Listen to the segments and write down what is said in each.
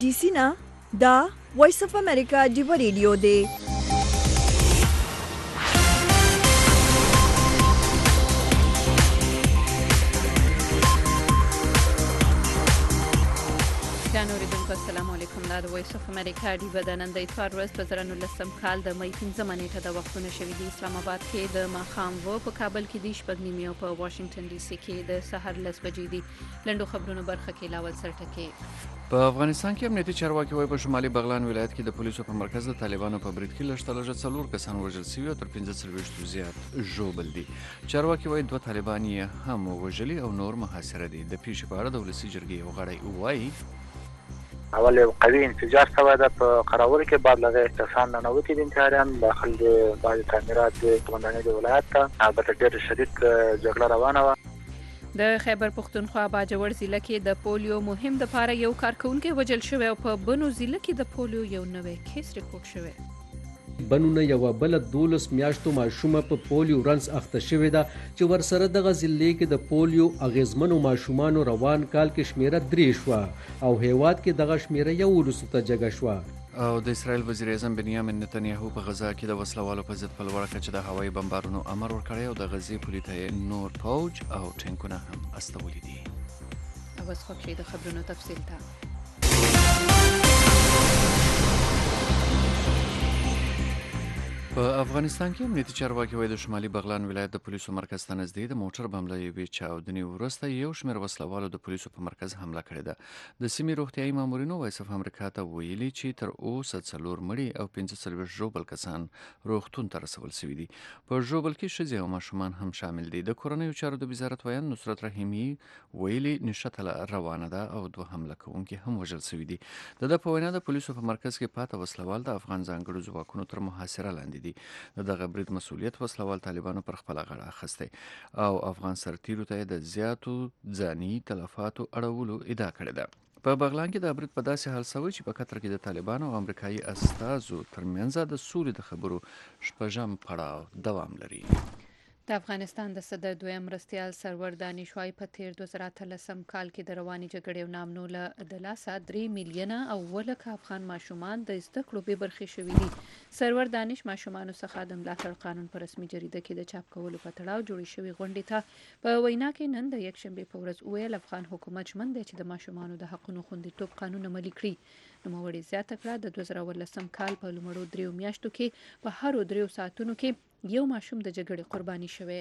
D C نه دا وایس اف امریکا ډیو ریډیو دی. السلام علیکم. دا د وایس اف امریکا ډیو د نن د اتوار ورځ په 2019 کال د مې 15 نیټه د وختونه شوې دي. اسلام آباد کې د ماښام په کابل کې د شپږ نیمې او په واشنگټن ډي سي کې د سحر 10 بجې دي. لنډو خبرونو برخه کې لاول سرټکي. په افغانستان کې امنیتي چارواکي وایي په شمالي بغلان ولایت کې د پولیسو په مرکز د طالبانو په برید کې لږ څلور کسان وژل شوي او تر 45 زیات ژوبل دي. چارواکي وایي 2 طالبان یې هم وژلي او نور محاصره دي. د پیښې په اړه د ولسي جرګې یو غړی وایي اول قوي انفجار شوی ده په قراول کې، بعد لغه کسان ننوتي دي انتحاریان داخل د بعض تعمیرات توندانې د ولایت ته. البته ډېر شدید جګړه روانه وه. د خیبر پختونخوا باجوړ ضلع کې د پولیو مهم د پاره یو کارکونکي وژل شوی او په بنو ضلع کې د پولیو یو نوې کیس ریکورډ شوی. بنونه یو بل 12 میاشتو ماشومه په پولیو رنس اخته شوې ده چې ورسره دغه ضلع کې د پولیو اغیزمنو ماشومانو روان کال کې شمیره 3 شوه او هیواد کې دغه شمیره 11 ته جګه شوه. او د اسرائیل وزیر اعظم بنیامین نتنیاهو په غزا کې د وسلوالو په ضد په لوړه کچه د هوایي بمبارونو امر ورکړی او د غزې پولې ته نور پوج او ټینکونه هم استولي دي. اوس خو کې د خبرونو تفصیل ته. په افغانستان کې امنیتي چارواکي وایي د شمالي بغلان ولایت د پولیسو مرکز ته نږدې د موټر بم له یوې چاودنې وروسته یو شمېر وسلوالو د پولیسو په مرکز حمله کړې ده. د سیمې روغتیایي مامورینو وایس اف امریکا ته ویلي چې تر اوسه 4 مړي او 45 ژوبل کسان روغتون ته رسول شوي دي. په ژوبل کې ښځې او ماشومان هم شامل دي. د کورنیو چارو د وزارت ویان نصرت رحیمي ویلي نښته روانه ده او 2 حمله کوونکي هم وژل شوي دي. د په وینا د پولیسو په مرکز کې پاته وسلوال د افغان ځانګړو ځواکونو تر محاصره لاندې دي. دغه برید مسؤلیت وسلوال طالبانو پر خپل غاړه اخیستی او افغان سرتیرو ته د زیاتو ځاني تلفاتو اړولو ادعا کړې ده. په بغلان کې د برید په داسې حال شوی چې په قطر کې د طالبانو او امریکایي استازو ترمنځ د سولې د خبرو شپږم پړاو دوام لري. د افغانستان د صدر دویم مرستیال سرور دانشوای په تیر 2013 کال کې د رواني جګړې او نامنو له لاسه 3 میلیونه او ولکه افغان ماشومان د زده کړو به برخې شوي دي. سرور دانش ماشومانو څخه د ملاتړ قانون په رسمي جریده کې د چاپ کولو په تړاو جوړې شوې غونډې ته په وینا کې نن د یکشنبه په ورځ ویل افغان حکومت ژمن دی چې د ماشومانو د حقونو خوندیتوب قانون عملي کړي. نوموړي زیاته کړه د 2019 کال په لومړو 3 میاشتو کې په هرو 3 ساعتونو کې یو ماشوم د جګړې قرباني شوی.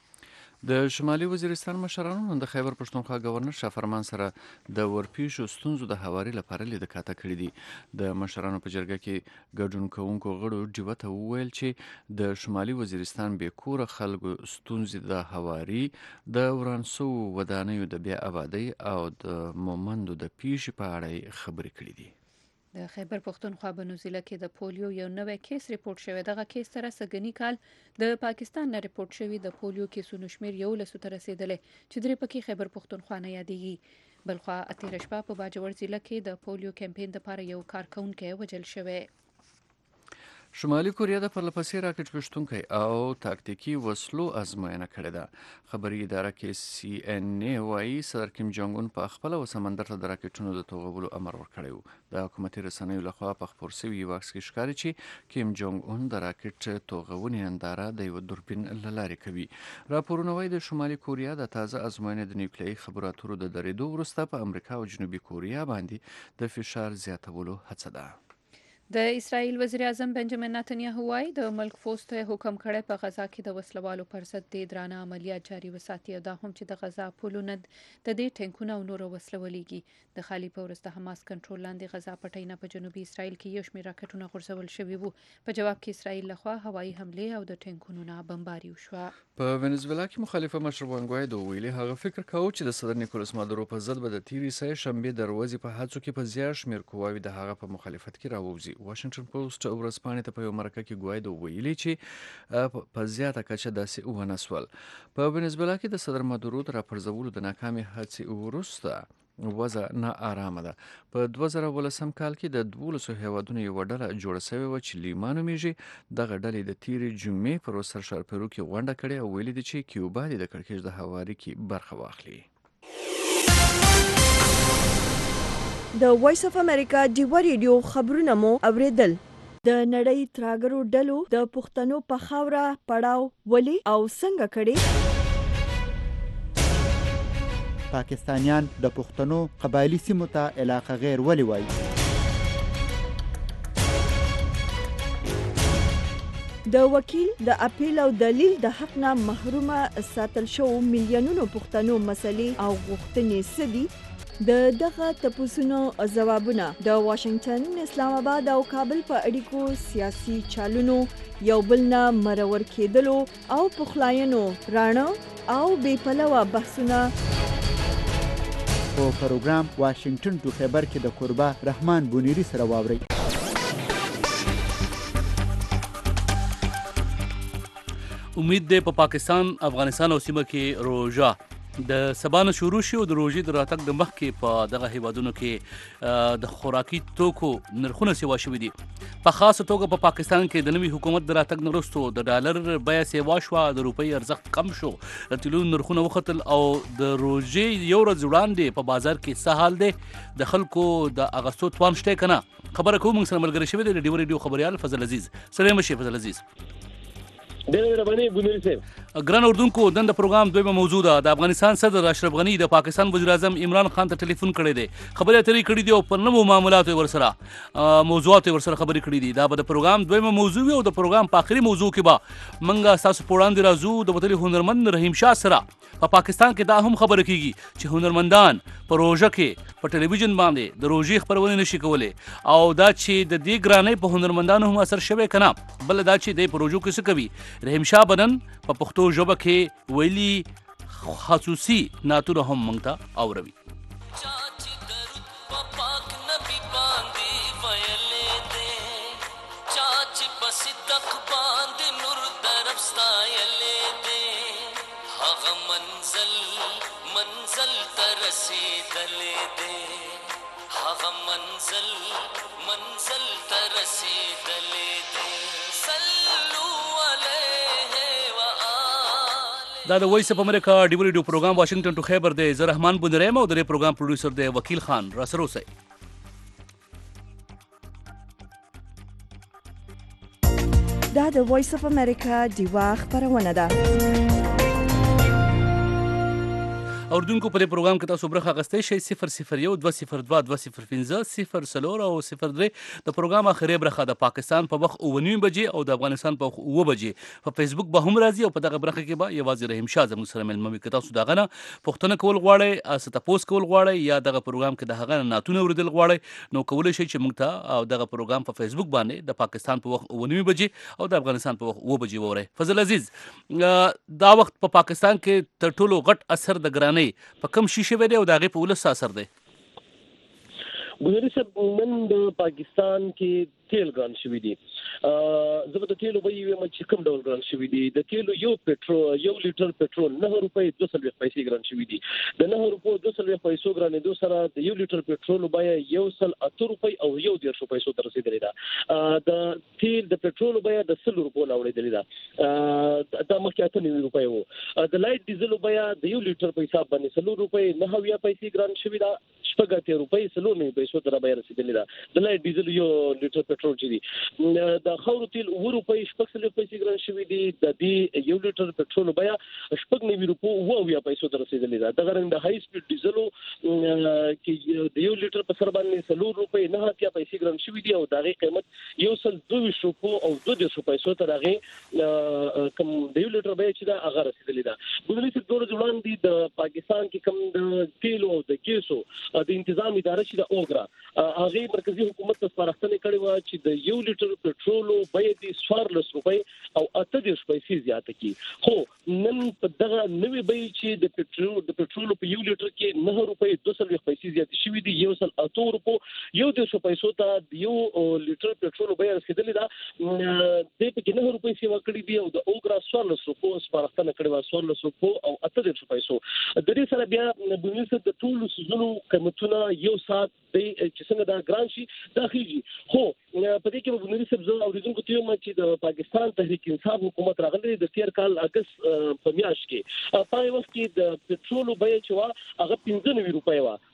د شمالي وزیرستان مشرانو نن د خیبر پښتونخوا گورنر شاه فرمان سره د ورپېښو ستونزو د هواري لپاره لیدنه کړې دي. د مشرانو په جرګه کې ګډون کوونکو غړو ډیوه ته وویل چې د شمالي وزیرستان بې کوره خلکو ستونزې د هواري، د ورانسو ودانیو د بیا آبادی او د مومندو د پیښې په اړه خبرې کړې دي. د خیبر پختونخوا بنو ضلع کې د پولیو یو نوې کیس ریپورټ شوی. دغه کیس سره سګنی کال د پاکستان نه ریپورټ شوی د پولیو کیسونو شمیر 11 ته رسیدلی چې درې پکې خیبر پختونخوا نه یادېږي. بلخوا اتیر شپه په باجوړ ضلع کې د پولیو کمپاین لپاره یو کارکونکی وژل شوی. شمالي کوریا د پرلپسې راکټ ویشتونکی او تاکتیکي وسلو ازموینه کړې ده. خبري اداره کې سی ان ای وایي صدر کیم جونګ اون په خپل و سمندر ته د راکټونو د توغولو امر ورکړی و. د حکومتي رسنیو لخوا په خپور شوي یو عکس کې ښکاري چې کیم جونګ اون د راکټ توغونې ننداره د یو دوربین له لارې کوي. راپورونه وایي د شمالي کوریا د تازه ازموینې د نیوکلیري خبرو اترو د درېدو وروسته په امریکا او جنوبي کوریا باندې د فشار زیاتولو هڅه ده. د اسرائیل وزیر اعظم بنجامین نتنیاهو وایي د ملک فوز ته حکم کړی په غزا کې د وسلوالو پر ضد د درانه عملیات جاري وساتي او دا هم چې د غزا پولونه د دې ټینکونه او نور وسلوالېږي. د خالي په ورسته حماس کنټرول لاندې غزا پټۍ نه په جنوبي اسرائیل کې یو شمېر راکټونه غورځول شوي وو. په جواب کې اسرائیل لخوا هوایي حملې او د ټینکونو نه بمباري وشوه. په ونزویلا کې مخالفه مشر وان ګوایدو ویلي هغه فکر کاوه چې د صدر نیکولاس مادورو په ضد به د تیرې سه شنبې د ورځې په هڅو کې په زیات شمېر قواوې د هغه په مخالفت کې راووځي. واشنګټن پوسټ ورځپاڼې ته په یو مرکه کې ګوایدو ویلي چې په زیاته کچه داسې ونه سول. په ونزویلا کې د صدر مادورو د راپرځولو د ناکامې هڅې وروسته وضع نه آرامه ده. په 2018 کال کې د 12 هیوادونو یو ډله جوړه شوې وه چې لیما نومیږي. دغه ډلې د تیرې جمعې پر ورځ سرشارپیرو کې غونډه کړې او ویلي دي چې کیوبا دې د کړکېچ د هواري کې برخه واخلي. د وایس اف امریکا ډیوا ریډیو خبرونه مو اوریدل. د نړۍ تراګرو ډلو د پښتنو په خاوره پړاو ولې او څنګه کړي؟ پاکستانیان د پښتنو قبایلی سیمو ته علاقه غیر ولې وایي؟ د وکیل د اپیل او دلیل د حق نه محرومه ساتل شو میلیونونو پښتنو مسلې او غوښتنې څه دي؟ د دغه تپوسونو ځوابونه د واشنگټن، اسلام آباد او کابل په اړیکو سیاسي چالونو یو بل نه مرور کېدلو او پخلاینو راڼه او بې پلوه بحثونه په پروګرام واشنگټن ټو خیبر کې د قربا رحمان بونیری سره واورئ. امید دی په پاکستان، افغانستان او سیمه کې روژه د سبا نه شروع شي او د روژې د راتګ د مخکې په دغه هیوادونو کې د خوراکي توکو نرخونه سیوا شوي دي. په خاصه توګه په پاکستان کې د نوي حکومت د راتګ نه وروسته د ډالر بیه سیوا شوه، د روپۍ ارزښت کم شو، د تیلو نرخونه وختل او د روژې یو ورځ وړاندې په بازار کې څه حال دی، د خلکو د اغوستو توان شته که نه؟ خبره کوو موږ سره ملګری شوی دی د ډیوا ریډیو خبریال فضل عزیز. سلام شه فضل عزیز. ډېر مهرباني بونیری صاحب. ګران اردوونکو، نن د پروګرام دویمه موضوع ده. د افغانستان صدر اشرف غني د پاکستان وزیر اعظم عمران خان ته ټلیفون کړی دی، خبرې اترې کړې دي او پر نوو معاملاتو ورسره موضوعات ورسره خبرې کړې دي. دا به د پروګرام دویمه موضوع وي او د پروګرام په آخري موضوع کې به موږ ستاسو په وړاندې راځو د وتلي هنرمند رحیم شاه سره. په پاکستان کې دا هم خبره کیږي چې هنرمندان په روژه کې په ټلویزیون باندې د روژې خپرونې نشي کولی او دا چې د دې ګرانۍ په هنرمندانو هم اثر شوی که نه؟ بل دا چې دی په روژو کې څه کوي؟ رحیم شاه به نن په پښتو ژبه کې ویلي خصوصي نعتونه هم موږ ته اوروي. دا د وایس اف امریکا ډیوا ریډیو پروګرام واشنگټن ټو خیبر دی. زه رحمان بونیری یم او د دې پروګرام پروډیوسر دی وکیل خان. راسره اوسئ. دا د وایس اف امریکا ډیوا خبرونه ده. اوردونکو په دې پروګرام کې تاسو برخه اخیستی شئ. 001 202 205 04 او 03 د پروګرام اخري برخه د پاکستان په وخت 9:30 بجې او د افغانستان په وخت 9 بجې په فیسبوک به هم راځي او په دغه برخه کې به یوازې رحیم شاه زموږ سره ملمه وي. که تاسو د هغه نه پوښتنه کول غواړئ، څه تپوس کول غواړئ یا دغه پروګرام کې د هغه نه نعتونه اورېدل غواړئ، نو کولی شئ چې موږ ته دغه پروګرام په فیسبوک باندې د پاکستان په وخت 9:30 بجې او د افغانستان په وخت 9 بجې واورئ. فضل عزیز، دا وخت په پاکستان کې تر ټولو غټ اثر د ګرانۍ په کم شي شوی دی او د هغې په ولس اثر دی؟ بونیری صاحب، نن د پاکستان کې تیل ګران شوي دي. زه به د تیلو بیې ویم چې کوم ډول ګران شوي دي. د تیلو یو لیټر پټرول 9 روپۍ 240 پیسې ګران شوي دي. د 9 روپو 240 پیسو ګرانېدو سره د یو لیټر پټرول بیه 108 روپۍ او 1.5 پیسو ته رسېدلې ده. د تیل د پټرول بیه د 100 روپو نه اوړېدلې ده. دا مخکې 98 روپۍ وو. د لایټ ډیزل بیه د یو لیټر په حساب باندې 100 روپۍ 9 پیسې ګران شوي ده. 80 روپۍ 100 پیسو ته بیه رسېدلې ده. د لایټ ډیزل یو لیټر پټرول چې دي. د خاورو تیل 9 روپۍ 80 پیسې ګران شوي دي. د دې یو لیټر پټرول بیه 90 روپو 9 پیسو ته رسېدلې ده. دغه رنګ د هاي سپیډ ډیزلو کې د یو لیټر په سر باندې 4 روپۍ 9 پیسې ګران شوي دي او د هغې قیمت 122 روپو او 2 پیسو ته د هغې کوم د یو لیټر بیه چې ده هغه رسېدلې ده. بونیری صاحب، 2 ورځې وړاندې د پاکستان کې کوم د تیلو او د ګیسو د انتظام اداره چې د اوګرا هغې مرکزي حکومت ته سپارښتنه کړې وه چې د یو لیټر پټرولو بیه دې 14 روپۍ او 28 پیسې زیاته کړي. خو نن په دغه نوې بیې چې د پټرولو په یو لیټر کې 9 روپۍ 240 پیسې زیاتې شوي دي، 108 روپو 1.5 پیسو ته د یو لیټر پټرولو بیه رسېدلې ده. دې پکې 9 روپۍ سیوا کړي دي او د اوګرا 14 روپو سپارښتنه کړې وه، 14 روپو او 28 پیسو. د دې سره بیا بونیری صاحب د ټولو څیزونو قیمتونه یو ساعت دی چې څنګه دا ګران شي دا خېږي. خو په دې کې به بونیری صاحب زه اورېدونکو ته وایم چې د پاکستان تحریک انصاف حکومت راغلی د تېر کال اګست په میاشت کې په هغې وخت کې د پټرولو بیه چې وه هغه 95 روپۍ وه.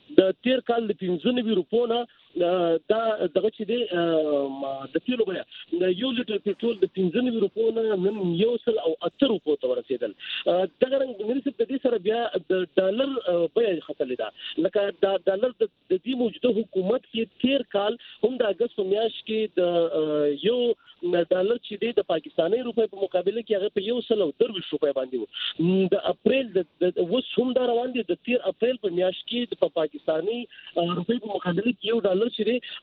د تیر کال د 95 روپو نه دا دغه چې د تیلو بیا یو لیټر پټرول د 95 روپو نه نن 108 روپو ته ورسېدل. دغه رنګ د دې سره بیا د ډالر بیا خطرې ده لکه د ډالر د دې موجوده حکومت کې تیر کال هم د اگست میاشت کې د یو ډالر چې د پاکستاني روپۍ په مقابله کې هغه په 130 روپۍ باندې وو. د اپریل د وس هم دا روان دي د تیر اپریل په میاشت کې د پاکستاني روپۍ په مقابله کې یو ډالر چې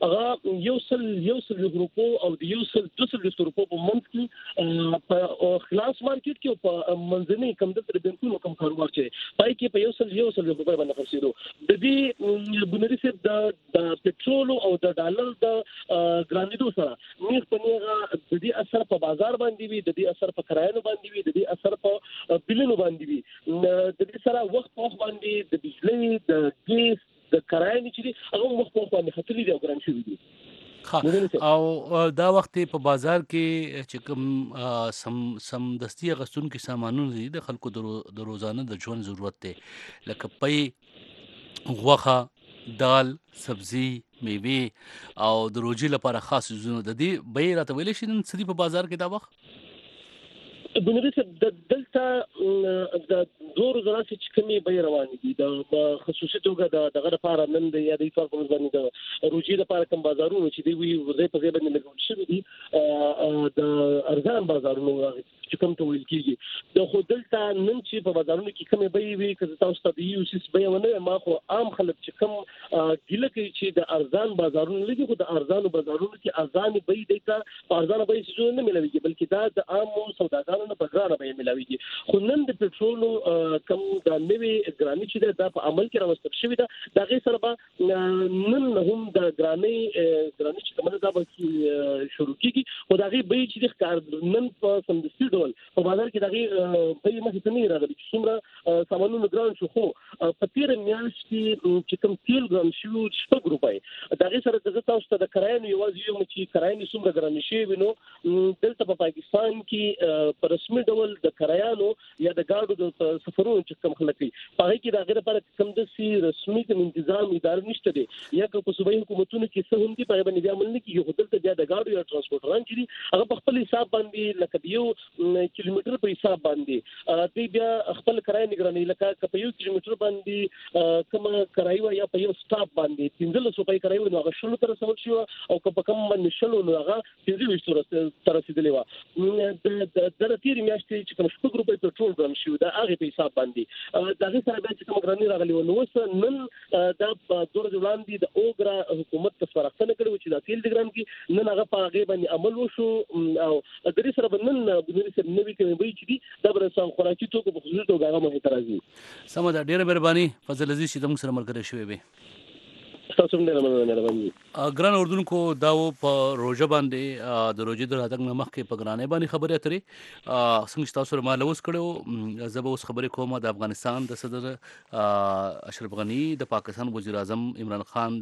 هغه 100 روپو او د 200 روپو په منځ کې په خلاص مارکیټ کې په منځني کم د بانکونو کم کاروبار چې پای کې په 100 روپو باندې خرڅېدو. د دې بنري سره د پټرول او د ډالر د ګرانېدو سره نیغ په نیغه د دې اثر په بازار باندې وي، د دې اثر په کرایانو باندې وي، د دې اثر په بلونو باندې وي. د دې سره وخت په وخت باندې د بجلی د ګیس د کرایې چې هغه وخت په وخت باندې خطرې دي او ګران شوي دي. او دا وخت په بازار کې چې کوم سم دستی غستون کې سامانونه دي د خلکو د روزانه د ژوند ضرورت دی لکه پي، غوښه، دال، سبزی، میوه او د روزي لپاره خاص زونه د دې به راته ویل شي نن سړي په بازار کې دا وخت بنري د دلته د دور زراعت چې کمی به روان دي د خصوصي توګه دغه لپاره نن د یادې کار په ځای د روزي لپاره کوم بازارونه چې دی وي ورځې په ځای باندې لګول شوی دي د ارزان بازارونو چې کوم ته ویل کیږي د خو دلته نن چې په بازارونو کې کمی به وي که تاسو ته دی یو سیس به ونه ما خو عام خلک چې کوم ګیله کوي چې د ارزان بازارونو لګي خو د ارزان بازارونو کې ارزان به دی ته ارزان به څه نه ملوي بلکې دا د عام سوداګانو نه بازار به ملوي. خو نن د پټرول کم د نوي ګرانی چې دا په عمل کې راوستل شوی دا دغه سره به نن هم د ګرانی چې کومه دا به شروع کیږي او دغه به چې د نن په سمدستي ډول په بازار کې دغه به مخې ته نه راغلي چې څومره سامانونه ګران شو. خو په تیر میاشت کې چې کوم تیل ګران شو 6 روپۍ دغه سره د تاسو ته د کرایې یوازې یو چې کرایې څومره ګران شي وینو دلته په پاکستان کې په رسمي ډول د کرایانو یا د ګاډو د سفرونو چې کوم خلک دي په هغه کې د غیر لپاره کوم د سي رسمي کوم تنظیم ادارې نشته دي یا په صوبایي حکومتونو کې څه هم دي په باندې عمل نه کیږي. خو دلته بیا د ګاډو یا ترانسپورټران چې دي هغه په خپل حساب باندې لکه یو کیلومتر په حساب باندې دوی بیا خپل کرایه نگراني لکه په یو کیلومتر باندې کوم کرایه یا په یو سټاپ باندې 1500 روپۍ کرایه نو هغه شلو تر سمول شو او په کوم باندې شلو نو هغه 2500 تر رسیدلی و. د تیر میاشتې چې کوم 6 روپۍ پټرول ګرام شو دا هغه په حساب باندې دغه سره به چې کوم ګرانی راغلی و نو نن دا دور وړاندې د اوګرا حکومت ته فرښتنه کړو چې دا تیل د ګرام کې نن هغه په هغه باندې عمل وشو او د دې سره نن بنري سره نوې کوي به چې دا برسان خوراکي توکو په خصوصي توګه هغه مه اعتراضي. سم دا ډیره مهرباني فضل عزیز چې موږ سره مرګره شوی وي. تاسو هم مهرباني. ګران اردوونکو دا په روزه باندې د روزي د هدف مخکې په ګرانې باندې خبرې اترې څنګه تاسو سره مالوس کړو زه به اوس خبرې کوم د افغانستان د صدر اشرف غنی د پاکستان وزیر اعظم عمران خان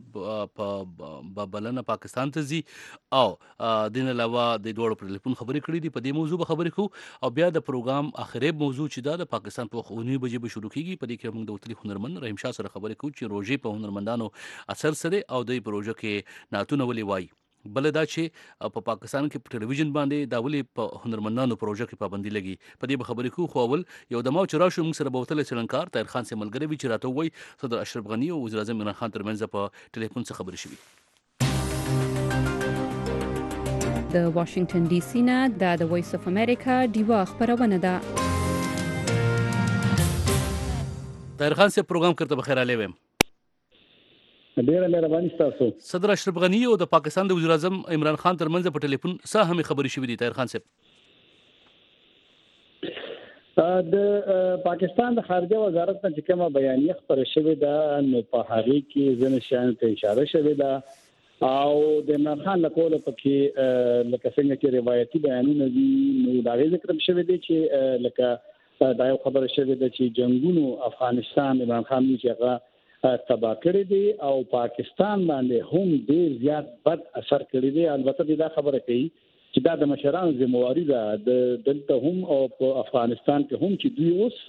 په بلنه پاکستان ته ځي او دین علاوه د دوړو پر ټلیفون خبرې کړې دي په دې موضوع به خبرې کوو او بیا د پروګرام اخري موضوع چې د پاکستان په 9 بجې به شروع کیږي په دې کې موږ د وتلي هنرمند رحیم شاه سره خبرې کوو چې روزي په هنرمندانو اثر سره او د پروژه کې ناتونه ولي وای بل دا چې په پاکستان کې په ټلویزیون باندې دا ولي په هنرمندانو پروژه کې پابندي لګي په دې خبرې کوو. خو اول یو د ماو چر شو موږ سره بوتل سرنکار طاهر خان سي ملګری وی چې راته وای صدر اشرف غنی او وزیر اعظم عمران خان ترمنځ په ټلیفون څخه خبرې شوې. د واشنگټن ډي سي نه د وایس اف امریکا دیوا خبرونه ده. طاهر خان سي پروګرام کرته بخیر علی ویم. ډیره مهرباني تاسو. صدر اشرف غنی او د پاکستان د وزیر اعظم عمران خان ترمنځ په ټلیفون څه هم خبرې شوې دي طاهر خان صاحب؟ د پاکستان د خارجه وزارت څخه چې کومه بیانیه خبره شوې ده نو په هغه کې ځنه شان ته اشاره شوې ده او د عمران خان لکول پکې لکه څنګه چې روایتي بیانونه دي نو دا ذکر شوی دی چې لکه دا یو خبره شوې ده چې جنگونو افغانستان عمران خان چې هغه تبا کړی دی او پاکستان باندې هم ډیر زیات بد اثر کړی دی. البته دا خبره کوي چې دا د مشرانو ذمہواری ده د دلته هم او په افغانستان کې هم چې دوی اوس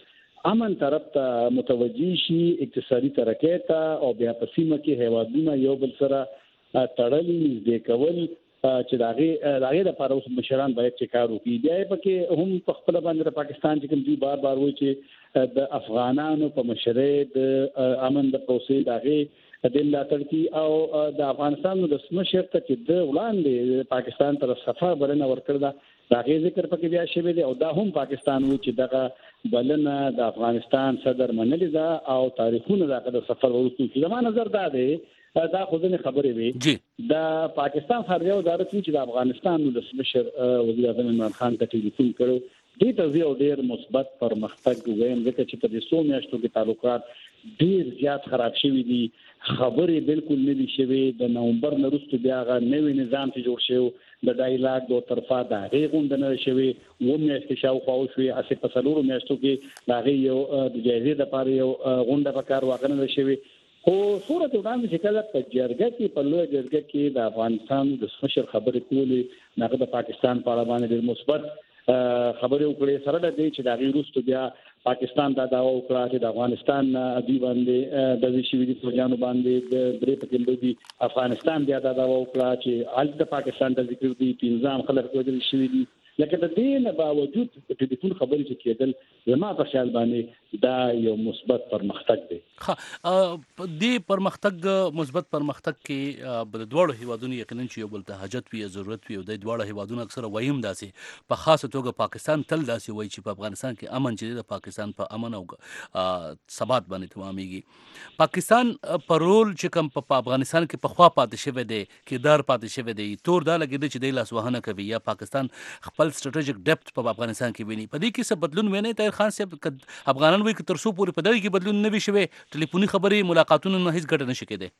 امن طرف ته متوجي شي، اقتصادي ترقۍ ته او بیا په سیمه کې هیوادونه یو بل سره تړلي نږدې کول چې داغه د لپاره اوس مشران باید چې کار وکړي. بیا پکې هم په خپل باندې پاکستان چې کوم دی بار وایي چې د افغانانو په مشرۍ د امن د پروسې داغه د ملاتړ کی او د افغانستان د مشر ته چې د وړاندې پاکستان تر سفر بلنه ورکړه داغه ذکر پکې بیا شوی دی او دا هم پاکستان و چې دغه بلنه د افغانستان صدر منلې ده او تاریخونه دغه د سفر ورسته چې زموږ نظر دا دی دا خودنه خبرې وي د پاکستان خارجه وزارت چې د افغانستان د مشر وزیر اعظم عمران خان ته ټلیفون کړو دې ته یو ډیر مثبت پرمختګ ویم ځکه چې په دې څو میاشتو کې تعلقات ډیر زیات خراب شوي دي، خبرې بالکل نه دي شوي. د نومبر نه وروسته بیا غا نوې نظام چې جوړ شو د ډایلاګ دوه طرفه د هغې غونډه نه شوي و میاشتې شاوخوا وشوې هسې په څلورو میاشتو کې د هغې یو د جایزې دپاره یو غونډه په کار واقع نه ده شوې. خو صورت وړاندې چې کله په جرګه کې په لویه جرګه کې د افغانستان د مشر خبرې کولې هغه د پاکستان په اړه باندې ډېر مثبت خبرې وکړې سره د دې چې د هغې وروسته بیا پاکستان دا دعوه وکړه چې د افغانستان دوی باندې د شوي دي فوجانو باندې د درې پکې دي افغانستان بیا دا دعوه وکړه چې هلته د پاکستان د ذکر دي 15 خلک وژل شوي دي. لکه د دې نه باوجود په ټلیفون خبرې چې کېدل زما په خیال باندې دا یو مثبت پرمختګ دی. دې پرمختګ مثبت پرمختګ کې د دواړو هیوادونو یقینا چې یو بل ته حاجت وي ضرورت وي او د دواړو هیوادونو اکثره وایم داسې په خاصه توګه پاکستان تل داسې وایي چې په افغانستان کې امن چې د پاکستان په امن او ثبات باندې تمامېږي. پاکستان په رول چې کوم په افغانستان کې په خوا پاتې شوی دی کردار پاتې شوی دی تور دا لګېده چې د لاسوهنه کوي یا پاکستان خپل سټریټیجیک ډیپت په افغانستان کې ویني. په دې کې څه بدلون ویني طاهر خان صاحب؟ افغانان وایي چې تر څو پورې په دغه کې بدلون نه وي شوی ټلیفوني خبرې ملاقاتونو نه هیڅ ګټه نشي کېدی.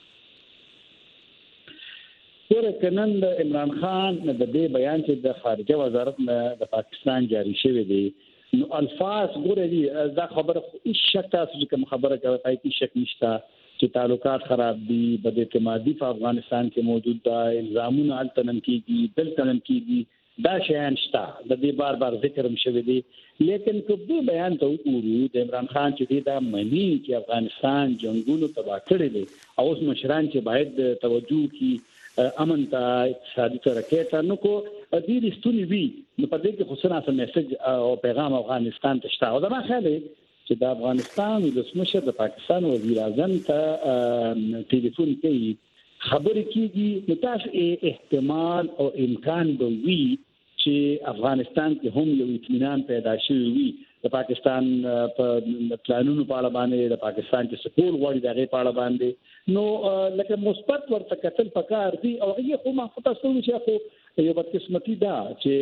کنن د عمران خان د دې بیان چې د خارجه وزارت نه د پاکستان جاری شوی دی نو الفاظ ګوره دي دا خبره هیڅ شک تاسو چې کوم خبره کوي هیڅ شک نشته چې تعلقات خراب دي، بد اعتمادي په افغانستان کې موجود ده، الزامونه هلته نن کېږي دلته نن کېږي، دا شیان شته د دې بار بار ذکر هم شوی دی. لیکن که دې بیان ته وګورو د عمران خان چې دا مني چې افغانستان جنگونو تباه کړی دی او اوس مشران چې باید توجه کړي امن ته اقتصادي ترقۍ ته نو کو دې رښتونی وي نو په دې کې خو څه نه میسج او پیغام افغانستان ته شته. او دا ما خیال دی چې د افغانستان د مشر د پاکستان وزیر اعظم ته ټلیفون کوي خبرې کېږي نو تاسو احتمال او امکان به وي چې افغانستان کې هم یو اطمینان پیدا شوی وي د پاکستان په پلانونو په اړه باندې د پاکستان چې سپور غواړي د هغې په اړه باندې نو لکه مثبت ورته کتل پکار دي او هغې خو ما خو تاسو چې خو یو بدقسمتي ده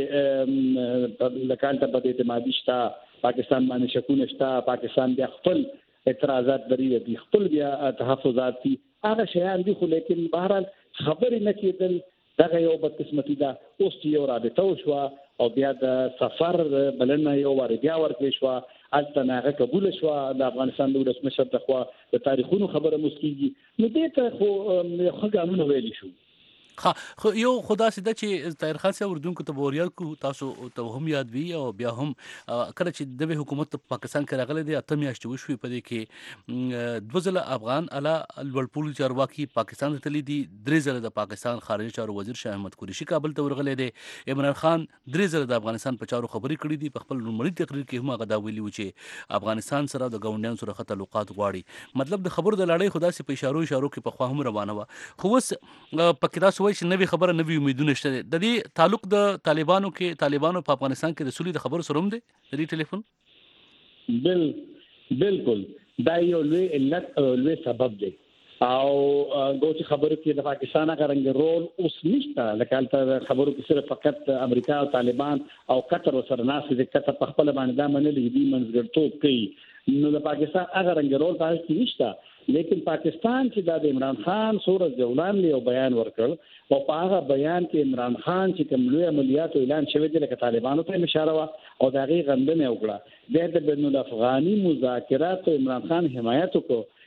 چې لکه هلته بد اعتمادي شته، پاکستان باندې شکونه شته، پاکستان بیا خپل اعتراضات لري دي خپل بیا تحفظات دي هغه شیان دي. خو لیکن بهرحال خبرې نه کېدل دغه یو بدقسمتي ده. اوس چې یو رابطه وشوه او بیا د سفر بلنه یو وارې بیا ورکړې شوه هلته نه هغه قبوله شوه د افغانستان د ولسمشر د خوا د تاریخونو خبره موږ کېږي نو دې ته خو ښه ګامونه ویلی شو. خو یو خدا سده چې طاهر خان صاحب اردوونکو ته به وریا کړو تاسو ته هم یاد وي او بیا هم کله چې د حکومت په پاکستان کې راغلی دی 8 میاشتې وشوې په دې کې 2 ځله افغان اعلی لوړپوړي چارواکي پاکستان ته تللي دي، 3 ځله د پاکستان خارجه چارو وزیر شاه احمد قریشي کابل ته ورغلی دی، عمران خان 3 ځله د افغانستان په چارو خبرې کړې دي. په خپل لومړي تقریر کې هم هغه دا ویلي و چې افغانستان سره د ګاونډیانو سره ښه تعلقات غواړي. مطلب د خبرو د لړۍ خو داسې په اشارو کې پخوا هم روانه وه خو اوس پکې تاسو وایي چې نوې خبره نوې امیدونه شته. د دې تعلق د طالبانو په افغانستان کې د سولې د خبرو سره هم دی د دې ټلیفون؟ بالکل دا یو لوی علت لوی سبب دی او دوی خبرو کې د پاکستان غرنګ رول اوس نشته. لکه هلته خبرو کې صرف فقط امریکا او طالبان او قطر سره ناست دي. قطر په خپل باندې دا منلي دي منځګړیتوب کوي نو د پاکستان هغه رنګ رول په کې نشته. لیکن پاکستان چې د عمران خان سورج جولان له بیان ورکړ او په هغه بیان کې عمران خان چې کوم لوی عملیات اعلان شوی دی لکه طالبانو ته اشاره وا او د هغې غندنه وکړه د بین الافغاني مذاکرات عمران خان حمایت وکړ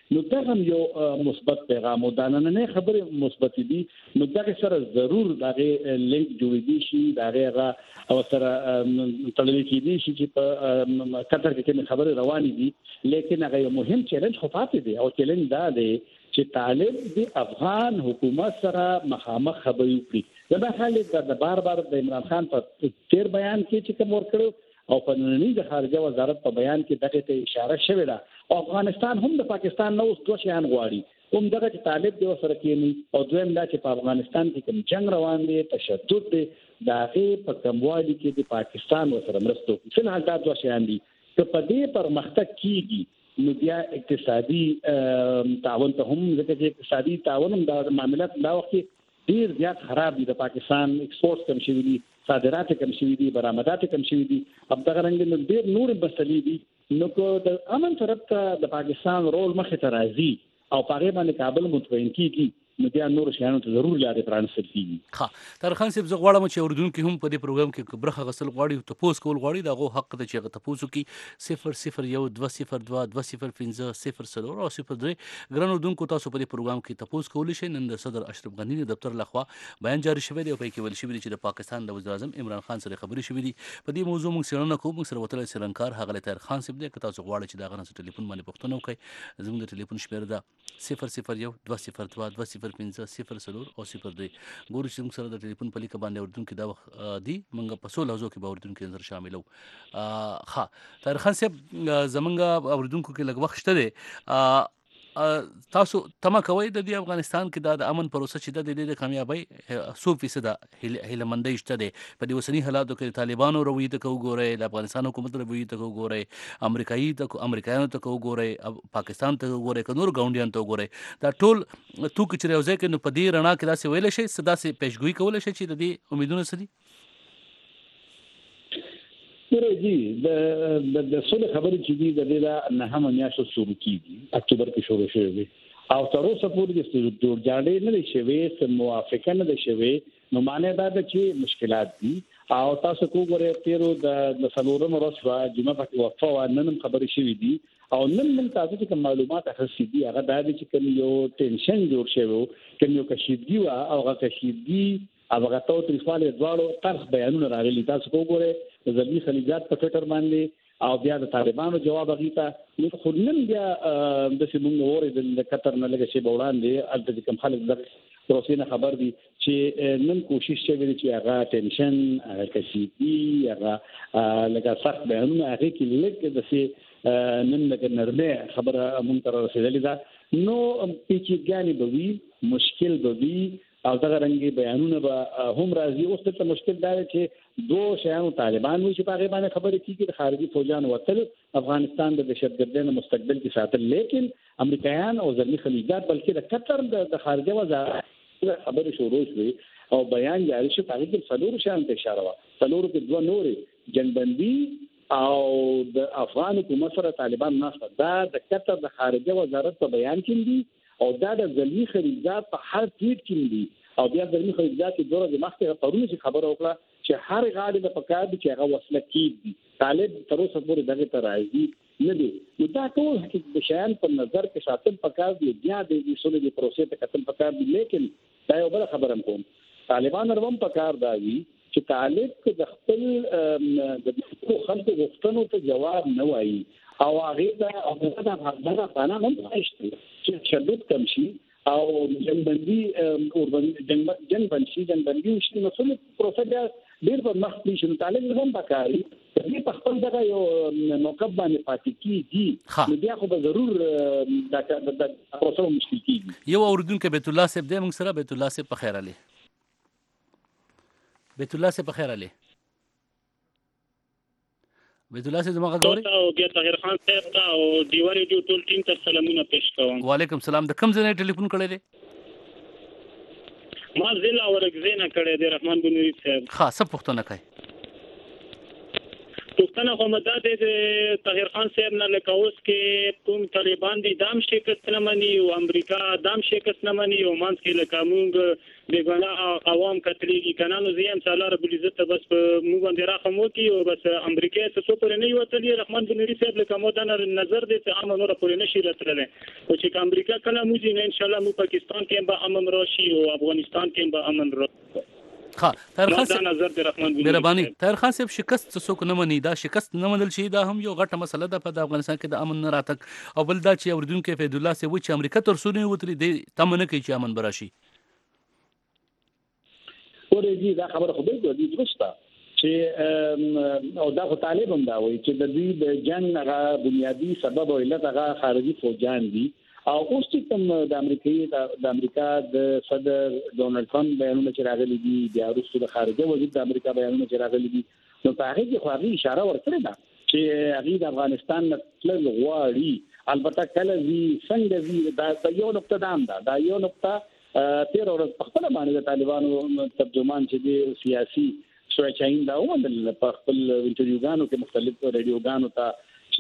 نو دا هم یو مثبت پیغام او د نننې خبرې مثبت دي. نو دا سره ضرور دغه لینک جوړېږي شي دغه او سره تړلې کېدي شي چې په قطر کې خبرې روانې دي، لیکن هغه یو مهم چیلنج خو پاتې دی او چیلنج دا دی چې طالب د افغان حکومت سره مخامخ خبرې وکړي. دا خالد د بار د عمران خان په تیر بیان کې چې کوم ورکړو او په نننۍ د خارجه وزارت په بیان کې دغه ته اشاره شوې ده. او افغانستان هم د پاکستان نو دوه شیان غواړي، هم دغه چې طالب دی سره کېنی او دویم دا چې په افغانستان کې کوم جنگ روان دی، تشدد دی، دغه په کموالي کې د پاکستان سره مرسته کوي. څنګه دا دوه شیان دي چې په دې پرمختګ کیږي نو بیا اقتصادي تعاون ته هم ځکه چې اقتصادي تعاون هم د معاملات دا وخت ډیر زیات خراب دي. د پاکستان ایکسپورټ کم شوی دي، صادرات کم شوی دي، برآمدات کم شوی دي. اب دغه رنګ نو ډیر نور مسلې دي. نو کو د امن طرف ته د پاکستان رول مخه ته راځي او پاره باندې کابل مطمئن کیږي نو بیا نور شیانو ته ضرور لارې پرانستل کیږي. ها طاهر خان صاحب زه غواړم چې اردوونکو هم په دې پروګرام کې برخه غسل غواړي تپوس کول غواړي دغه حق د چې تپوسو کې 001202050 او 03 ګران اردوونکو تاسو په دې پروګرام کې تپوس کولی شئ. نن د صدر اشرف غنی د دفتر لخوا بیان جاری شوی دی او په کې ویل شوی دی چې د پاکستان د وزیر اعظم عمران خان سره خبرې شوې دي. په دې موضوع موږ څېړنه کوو. موږ سره وتلی څېړنکار ښاغلی طاهر خان صاحب دی. که تاسو غواړئ چې د هغه نه ټلیفون باندې پوښتنه وکړئ زموږ د ټلیفون شمېره ده 001202050 او 03. ګورو چې موږ سره د ټلیفون په لیکه باندې اردوونکي دا وخت دي موږ په 16 لحظو کې به اردوونکي نظر شاملو. ها طاهر خان صاحب زمونږ اردوونکو کې لږ وخت شته دی. تاسو تمه کوئ د دې افغانستان کې د امن پروسه چې د دې کامیابی 100% هیلهمندۍ شته دی. په دې اوسني حالاتو کې د طالبانو رویې ته وګورئ، د افغانستان حکومت رویې ته وګورئ، امریکایانو ته وګورئ، پاکستان ته وګورئ، که نور ګاونډیانو ته وګورئ، دا ټول توکي چې یو ځای کې نو په دې رڼا کې داسې ویلی شئ داسې پیشګویي کولی شئ چې د دې امیدونه څه دي؟ جی د څه خبرې چې دي د دې نه هم میاشتو شروع کیږي، اکتوبر کې شروع شوی او تر اوسه پورې د جوړجاړې نه شوی سم موافقه نه شوی. نو معنی دا ده چې مشکلات دي او تاسو وګورئ تیرو د څلورم ورځ جمعه پکې وقفه نن خبرې شوې دي او نن تاسو چې معلومات اخیستي دي هغه دا دي چې کوم یو ټینشن جوړ شوی، کوم یو کشیدګي او هغه کشیدګي هغه تاسو تریفاله دواړو طرح بیانونه راغلي. تاسو وګورئ د زلمی خلیجات په ټویټر باندې او بیا د طالبانو جواب غیتا نو خو نن بیا د سیمونږ اورې د قطر نه لګي چې وړاندې البته کوم خلک د پروسینه خبر دي چې نن کوشش کوي چې هغه ټینشن هغه کشیدګي هغه لکه سخت بیانونه هغه کې لکه د سي نن لکه نرمه خبره مونږ ته رسیدلې ده. نو پیچیدګانې به وي، مشکل به وي او دغه رنګي بیانونه به هم راځي. اوس ته مشکل دا چې دوه شیانو طالبان وي چې په هغه باندې خبرې کیږي د خارجي فوجان وتل افغانستان د دهشتګردۍ مستقبل کې ساتل، لیکن امریکایان او زلمی خلیجات بلکې د قطر د خارجه وزارت خبرې شروع شوې او بیان جاری شو. هغه کې څلور شیان ته اشاره و، څلور کې دوه نورې جنگبندي او د افغان حکومت سره طالبان ناسته دا د قطر د خارجه وزارت په بیان کې دي او دا د زلمی خلیجات په هر ټویټ کې دي او بیا د زلمی خلیجات د دوره د مخکې پرونه چې خبره وکړه چې هر غاړي د پکار دي چې هغه وسله کیږي. طالب تر اوسه پورې دغه ته راځي نه دي. نو دا ټول د شیان په نظر کې ساتل پکار دي، بیا د اصول د پروسې ته کتل پکار دي. لیکن دا یو بل خبره کوم طالبان روم پکار دی چې طالب د خپل د خلکو غوښتنو ته جواب نه وایي او هغه دا هغه باندې هم پښتو چې شدت کم شي او جنگبندي جنگبندي وشي. نو څه پروسه ډیر په مخ کې شنو طالب هم پکاري دې په خپل دغه یو موقف باندې پاتې کیږي. نو بیا خو به ضرور دا پروسه مشکل کیږي. یو اردوونکو بیت الله صاحب دې موږ سره بیت الله صاحب په خیر علي بیت الله صاحب په خیر علي بیت الله صاحب زما غوړي او بیا طاهر خان صاحب ته او دیواري جو ټول ټیم ته سلامونه پېښ کوم. وعلیکم السلام. د کوم ځای ټلیفون کړی دی؟ ما ضلع ورګزینه کړی دی رحمان بنوري صاحب. ها څه پوښتنه کوي؟ پښتنه خو مدد د طاهر خان صاحب نه لکه اوس کې کوم طالبان دي دام شکست نه مني او امریکا دام شکست نه مني او مانس کې لکه مونږ د غنا عوام کتريږي کنه نو زم تعالی رب العزت بس مو باندې راخمو کی او بس امریکا ته څو پر نه یو تللی رحمان بن نری صاحب لکه مو د نظر دې ته امن نور پر نه شي راتلل او چې امریکا کله مو دي ان شاء الله مو پاکستان کې به امن راشي او افغانستان کې به امن راشي. ها طاهر خان صاحب نظر د رحمان بن مهرباني طاهر خان صاحب شکست څوک نه مني دا شکست نه منل شي دا هم یو غټه مسله ده په افغانستان کې د امن نه راتګ او بل دا چې اوریدونکو فید الله سي و چې امریکا تر څو نه وتري د تمنه کوي چې امن براشي ورېږي دا خبره خو به دې درسته چې او دا خو طالب هم دا وایي چې د دې د جنگ هغه بنیادی سبب او علت هغه خارجي فوجان دي او اوس چې کوم د امریکا د صدر ډونالد ټرمپ بیانونه چې راغلي دي بیا وروسته د خارجه وزیر د امریکا بیانونه چې راغلي دي نو په هغه کې خو هغه اشاره ورکړه ده چې هغه د افغانستان تل غواړي البته کله وی څنګه وی دا یو نقطه دا یو نقطه تیر ورځ په خپل باندې د طالبانو ترجمان چې دی سیاسي سوچاین دا ومنل په خپل انټرویوګانو کې مختلف ریډیوګانو ته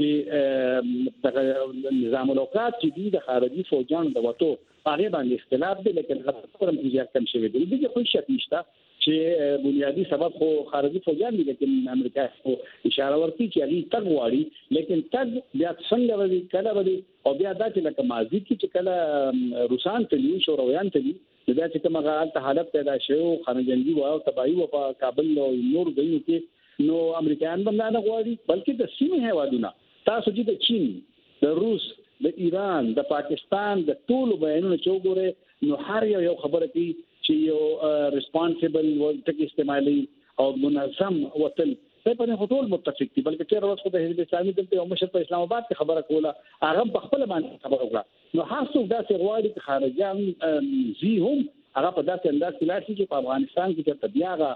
چې د نظام الاوقات چې دی د خارجي فوجانو د وټو هغه باندې اختلاف دی لیکن خبره هم کم شوی دی د خو شک نشته چې بنیادی سبب خو خارجي فوجان دي لیکن امریکا خو اشاره ورکړي چې هغه تګ واړي لیکن تګ بیا څنګه ودی کله ودی او بیا دا چې لکه ماضي کې چې کله روسان ته لیو شورویان ته دي دا چې کومه حالت حالت پیدا شوه خانجنګي او تباہي او په کابل او نور ځایونو کې نو امریکایان باندې نه غواړي بلکې د سیمې هیوادونه تاسو چې د چین د روس د ایران د پاکستان د ټولو بیانونو چې وګوره نو هر یو خبره کوي چې یو ریسپانسیبل ورته استعمالي او منظم وتل په پنه ټول متفق دي بلکې تیر ورځ خو د حزب اسلامي دلته یو مشر په اسلام آباد کې خبره کوله هغه په خپل باندې خبره وکړه نو هڅه دا چې غواړي چې خارجيان زی هم هغه په داسې انداز کې لاشي چې په افغانستان کې چې طبيعه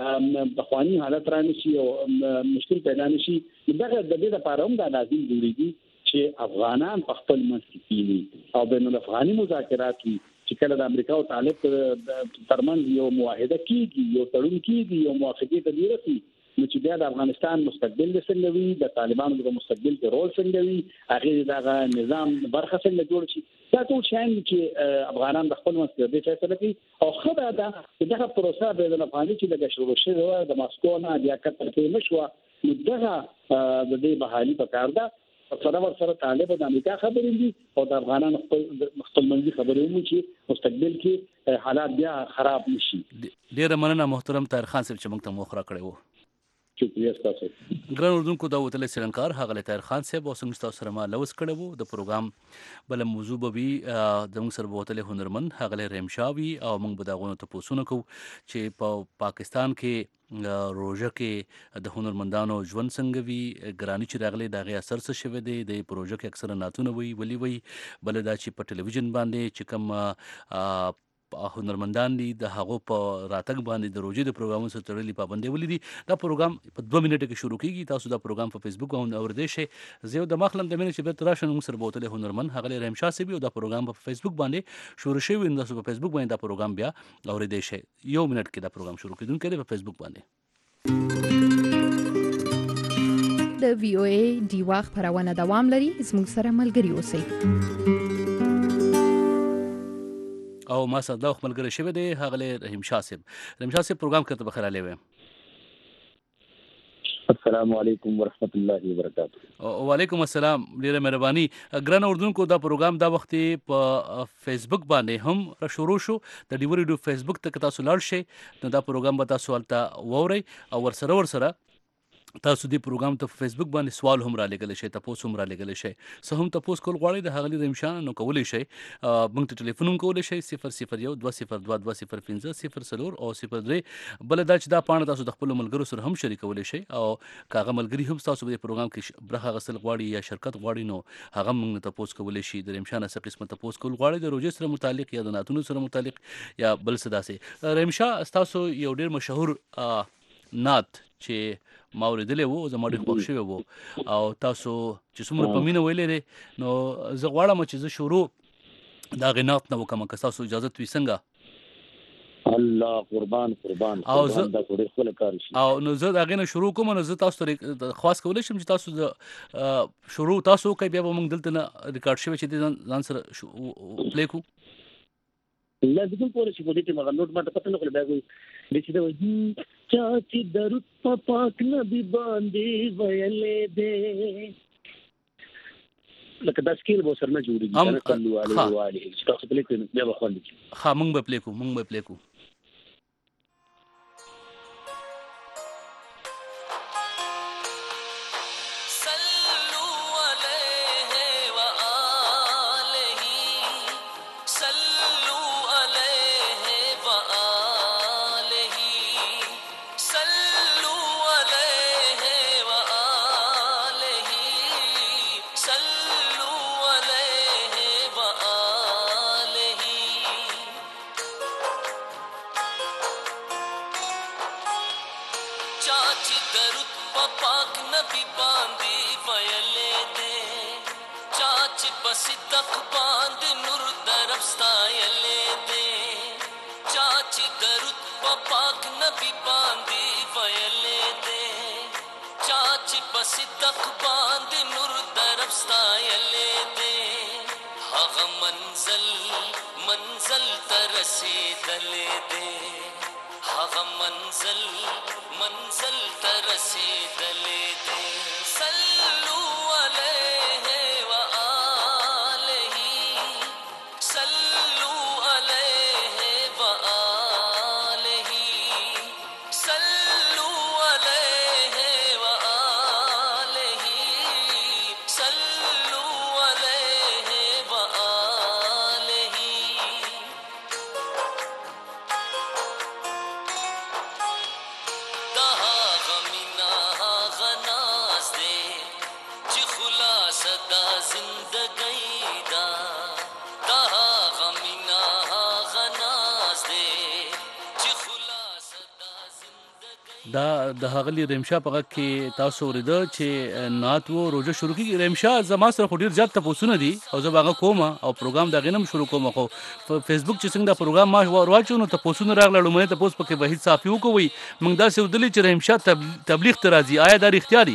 بخوانی حالت را نشي او مشکل پیدا نشي دغه د دې لپاره هم دا لازم جوړیږي چې افغانان په خپل منځ کې او بین الافغاني مذاکرات چې کله د امریکا او طالب ترمنځ یو معاهده کیږي یو تړون کیږي یو موافقه ته ورسي نو چې بیا د افغانستان مستقبل څنګه وي د طالبانو د مستقبل کې رول څنګه وي هغه د نظام برخه څنګه جوړ شي دا ټول شیان چې افغانان د خپل مسله د فیصله کوي او خبره ده چې دغه پروسه د افغاني چې د شروع شوه د ماسکو نه بیا کتر کې مشوه نو دغه د دې بحالي په کار ده سره طالب د امریکا خبرې دي او د افغانانو خپل منځي خبرې مو چې مستقبل کې حالات بیا خراب نشي. ډیره مننه محترم طاهر خان صاحب چې موږ ته مخ را کړی وو. شکریہ تاسو. ګران اردوونکو دا وتل سرنکار هغه طاهر خان صاحب او څنګه تاسو سره ما لوس کړو وو د پروګرام بل موضوع به وي د موږ سره وتل هنرمند هغه رحمشاوي او موږ به دا غوونه ته پوښتنه کوو چې په پاکستان کې روزه کې د هنرمندانو ژوند څنګه وي ګرانی چې راغلي دا غي اثر څه شوی دی د پروژه کې اکثره ناتونه وي ولی بل دا چې په ټلویزیون باندې چې کوم هنرمندان دي د هغو په راتګ باندې د روزي د پروګرامونو سره تړلې پابندي ولې دي دا پروګرام په 2 منټو کې شروع کیږي تاسو دا پروګرام په فیسبوک باندې اوریدئ شئ زه د مخلم د منې چې به تراشن موږ سره بوتله هنرمند هغه رحمشاه سي او دا پروګرام په فیسبوک باندې شروع شوی نو تاسو په فیسبوک باندې دا پروګرام بیا اوریدئ شئ یو منټ کې دا پروګرام شروع کیدونکې په فیسبوک باندې د وی او ای دی واخ پرونه دوام لري زموږ سره ملګری اوسئ او ما سره د خپلګری شوی دی هغه رحمشاه صاحب پروګرام کړه بخیر علی و السلام علیکم ورحمت الله وبرکاته. وعلیکم السلام ډیره مهرباني ګران اردوونکو دا پروګرام دا وخت په فیسبوک باندې هم را شروع شو د ډیو ریډیو فیسبوک ته تاسو لاړ شئ نو دا پروګرام به تاسو ولته ووري او ورسره تاسو دې پروګرام ته فیسبوک باندې سوال هم را لګل شي تاسو هم را لګل شي سه هم تاسو کول غواړئ د هغلی رمشان نو کولای شي موږ ته ټلیفون هم کولای شي 001202250 او 03 بل دا چې دا پاڼه تاسو د خپل ملګرو سره هم شریکولای شي او کاغه ملګری هم تاسو په پروګرام کې برخه غسل غواړي یا شرکت غواړي نو هغه موږ ته پوسټ کولای شي د رمشان څخه قسمه ته پوسټ کول غواړي د روزي سره متعلق یا د ناتونو سره متعلق یا بل څه داسې رمشان تاسو یو ډیر مشهور نات چې ما ورېدلې وو زما ډېر خوښ شوی وو او تاسو چې څومره په مینه ویلې نو زه غواړم چې زه شروع دا غنات نه وکم که تاسو اجازه وي څنګه الله قربان او دا ټول خپل کار شي. او نو زه دا غینه شروع کوم نو زه تاسو ته خاص کولای شم چې تاسو شروع تاسو کوي بیا به موږ دلته نه ریکارډ شوی چې ځان سره پلی کو. لا دغه پورې چې په دې کې مغه نوٹ ماته پته نه کړل بیا کوي د چې دا چا چې درود په پاک نبی باندې ویلې دې لکه دا سکیل به سره نه جوړیږي کنه صلو علیه و آله چې تاسو پلی کوئ بیا به خوند کی. ها موږ به پلی کو دا د هغلی رمشا په کې تاسو ورده چې نات وو روزه شروع کی رمشا زما سره ډیر زیات تاسو نه دي او زه باغه کوم او پروګرام دا غنم شروع کوم خو فیسبوک چې څنګه دا پروګرام ما ورواچو نو تاسو نه راغله لمنه تاسو پکې وحید صافي وکوي موږ دا سه ودلی چې رمشا تبلیغ ته راځي آیا دا اختیاري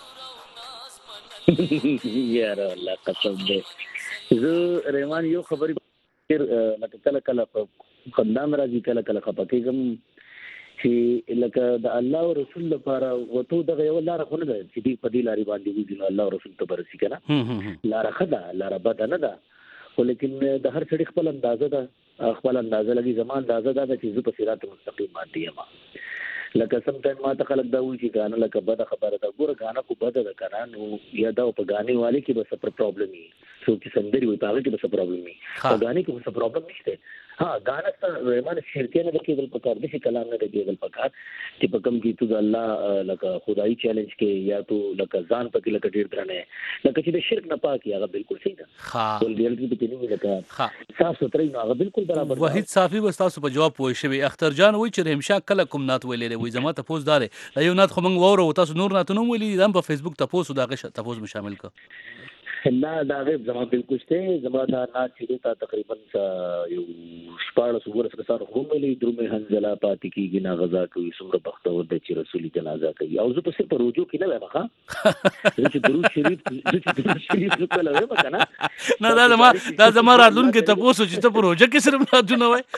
یاره الله قسم دې زه ریمان یو خبرې لکه کله خندام راځي کله خپکیږم چې لکه د الله او رسول لپاره وته دغه یو لار خو نه ده چې دې په دې لارې باندې وځي الله او رسول ته برسي کنه لار خدا لار بد نه ده خو لیکن د هر څړي خپل اندازه ده خپل اندازه لګي زمان اندازه ده چې زه په صراط مستقیم باندې یم لکه سم ټایم ما ته خلک دا وایي چې غانه لکه بد خبره ده ګوره غانه کو بد ده کنه نو یا دا په غاني والے کې به څه پرابلم وي څو چې سندري وي هغه کې به څه پرابلم وي په غاني کې څه پرابلم نشته ها غانه ته رحمان شرکیه نه کېدل پکار دي چې کلام نه کېدل پکار چې په کوم کې تو الله لکه خدای چیلنج کې یا تو لکه ځان پکې لکه ډیر درنه لکه چې د شرک نه پاکي هغه بالکل صحیح ده ها ول ډیر دې کې نه لکه صاف ستري نه هغه بالکل برابر وحید صافي بس تاسو په جواب پوه شوی اختر جان وای چې رمشا کله کوم نات ویلې وای زما ته پوز دار یو نات خو موږ وره تاسو نور ناتونه ویلې دم په فیسبوک ته پوسو دغه ته پوز شامل ک نه دا غیب زما بالکل شته زما دا نات چې تا تقریبا یو شپاړه سوور سره هم ویلې درومه حنزله پاتې کیږي نه غزا کوي څومره بختور د چې رسول جنازه کوي او زه په سر په روجو کې نه وایم ښا چې درود شریف کله وایم کنه نه دا زما راتلونکي ته پوسو چې ته په روجو کې سره راتونه وای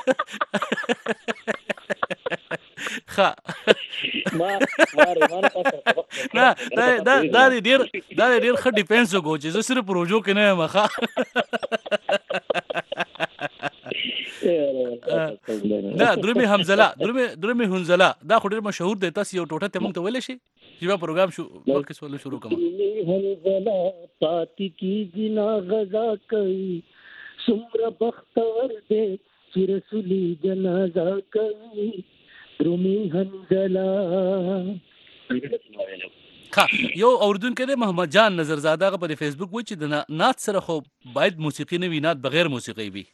ښا ما ریمان پاتې نه دا ډیر ښه ډیفنس وکړو چې زه صرف پروژو کې نه یم ښا نه درومي حنزله دا خو ډیر مشهور دی تاسو یو ټوټه ته مونږ ته ویل شي چې با پروګرام شو ورکه سوال شروع کوم حنزله پاتې کیږي نا غزا کوي څومره بختور دی چې رسول جنازه کوي درومي حنزله یو اوردونکو دی محمد جان نظرزاده هغه په فیسبوک وایي چې د نعت سره خو باید موسیقي نه وي نعت بغیر موسیقي وي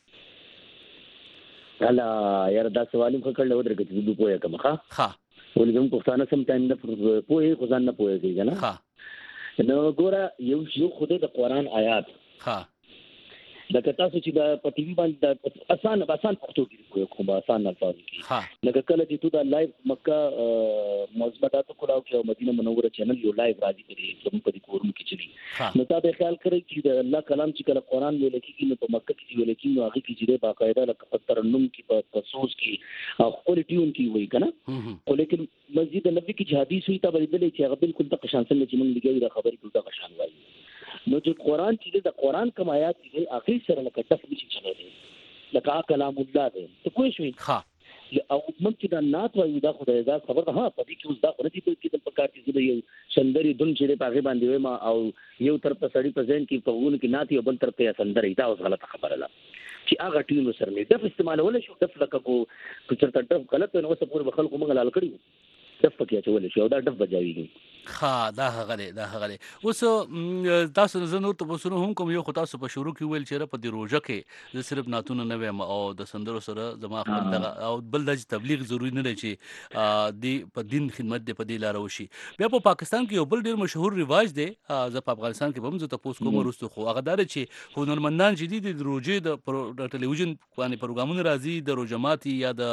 الا یار دا سوال خو کړل ودرګه چې دوی پوهه کوم ښا ولې کوم پښتانه سم ټایم نه پوهه خو ځان نه پوهه کوي کنه نو ګوره یو خدای د قران آیات لکه تاسو چې د په ټي وي باندې آسان پښتو کې کوم آسان الفاظ کې لکه کله چې تو دا لایو مکه مزمدات کولاو کې مدینه منوره چینل یو لایو راځي په په کورم کې چلی نو تاسو خیال کړئ چې د الله کلام چې کله قران ویل کېږي نو په مکه کې ویل کېږي نو هغه کې چې باقاعده لکه ترنم کې په صوص کې کوالټیون کې وایي کنه خو لیکن مسجد نبی کې حدیث وي ته بدلې چې هغه بالکل د قشان سره چې موږ لګي دا خبرې ټول د قشان وایي نو چې قران چې د قران کوم آیات دي اخر سره لکه دف نشي چلے لکه کلام الله دی ته کوی شوي او ممکن دا نات وایي دا خدای دا خبر ده په دې کې اوس دا خبره دي چې په کار کې یو سندري دن چې په هغه باندې ما او یو تر په سړی په ځین کې په ونه کې نات یو بل تر په سندري دا اوس غلطه خبره ده چې هغه ټیم سره نه د استعمال ولا شو د لکه کو چرته ډف غلط نو اوس پور بخل کوم غلال کړی دف پکې چولې شو دا ډف بجاویږي دا هغه اوس تاسو زه نور تاسو هم کوم یو تاسو په شروع کې ویل چې په دې روزه کې زه صرف ناتونه نه ویم او د سندرو سره زما خپل دغه او بل د تبلیغ ضروری نه دی چې د په دین خدمت دی په دې لار وشي بیا په پاکستان کې یو بل ډیر مشهور رواج دی زه په افغانستان کې هم زه تاسو کوم وروسته خو هغه دار چې هنرمندان جدي د روزه د ټلویزیون باندې پروګرامونه راځي د روزماتي یا د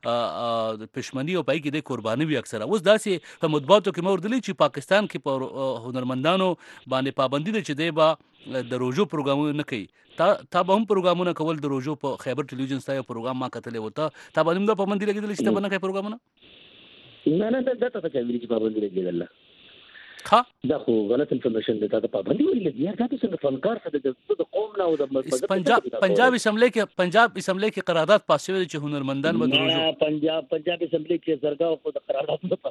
پښمنی او پای کې د قرباني وی اکثره اوس داسې په مطبوعاتو کې موردلی چې پاکستان کې په هنرمندانو باندې پابندي ده چې دی با د روزو پروګرامونه نه کوي تا به هم پروګرامونه کول د روزو په خیبر ټلویزیون ستا یو پروګرام ما کتلی وته تا باندې د پابندي لګېدلی چې ته به نه کوې پروګرامونه نه دا ته چا ویلي چې پابندي لګېدله دا خو غلط انفارمیشن دی دا پابندي ولې یار دا څنګه فنکار څه د قوم نه او د پنجاب اسمبلی کې قرارداد پاس شوی چې هنرمندان به د روزو پنجاب اسمبلی کې زرګاو خو د قرارداد نه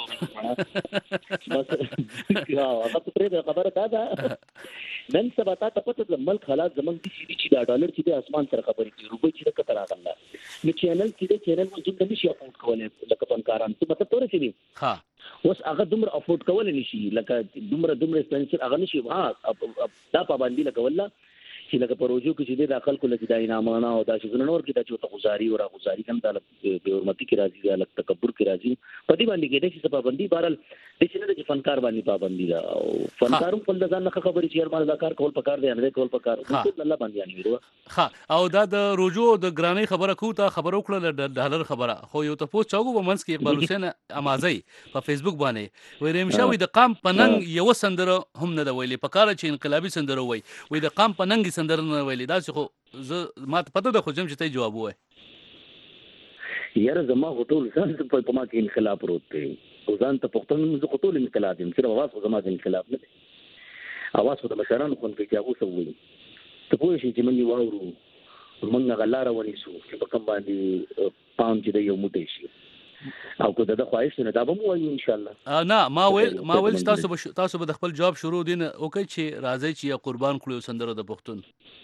پاس بس یا هغه پرې خبره ده نن سبا ته پته د ملک حالات زمونږ دي چې دا ډالر چې د اسمان سره خبرې کوي روپۍ چې کتر راغله نو چینل موږ د نشي افورد کولای لکه فنکاران څه مطلب تورې شي اوس هغه دومره افورد کول نشي لکه دومره سپنسر هغه نشي دا پابندي لکه والله چې لکه پروژو کې چې د خلکو لکه د انعامانه او د شګنن ور کې د چوته غزاري او راغزاري هم د حرمتي کې راځي د تکبر کې راځي په دې باندې کې د څه پابندي بهرال د چې نه د فنکار باندې پابندي دا او فنکارو په ځان نه خبرې چې هر باندې کار کول پکار دی نه کول پکار ټول الله باندې یعنی ورو او دا د روزو د ګرانۍ خبره کو ته خبرو کړل د ډالر خبره خو یو ته پوښتنه چاغو ومنس کې اقبال حسین امازی په فیسبوک باندې وای رمشاوي د قام پننګ یو سندره هم نه د ویلي پکاره چې انقلابي سندره وای د قام پننګ سندره نه ویلي دا خو زه ما ته پته ده خو چې ته جواب وای یاره زما غټول ځان په ما کې انقلاب پروت دی او ځان ته پښتون زه غټول انقلاب یم صرف اواز خو زما د انقلاب نه دی اواز خو د مشرانو خو کې هغه څه وایي ته پوه شي چې موږ واورو موږ غلاره ونیسو چې په کوم باندې پام چې د یو موټی شي او کو د خواهش نه دا به مو وایو ان شاء الله نه ما ویل تاسو به خپل جواب شروع دین او کوي چې راځي چې قربان کړو سندره د پښتون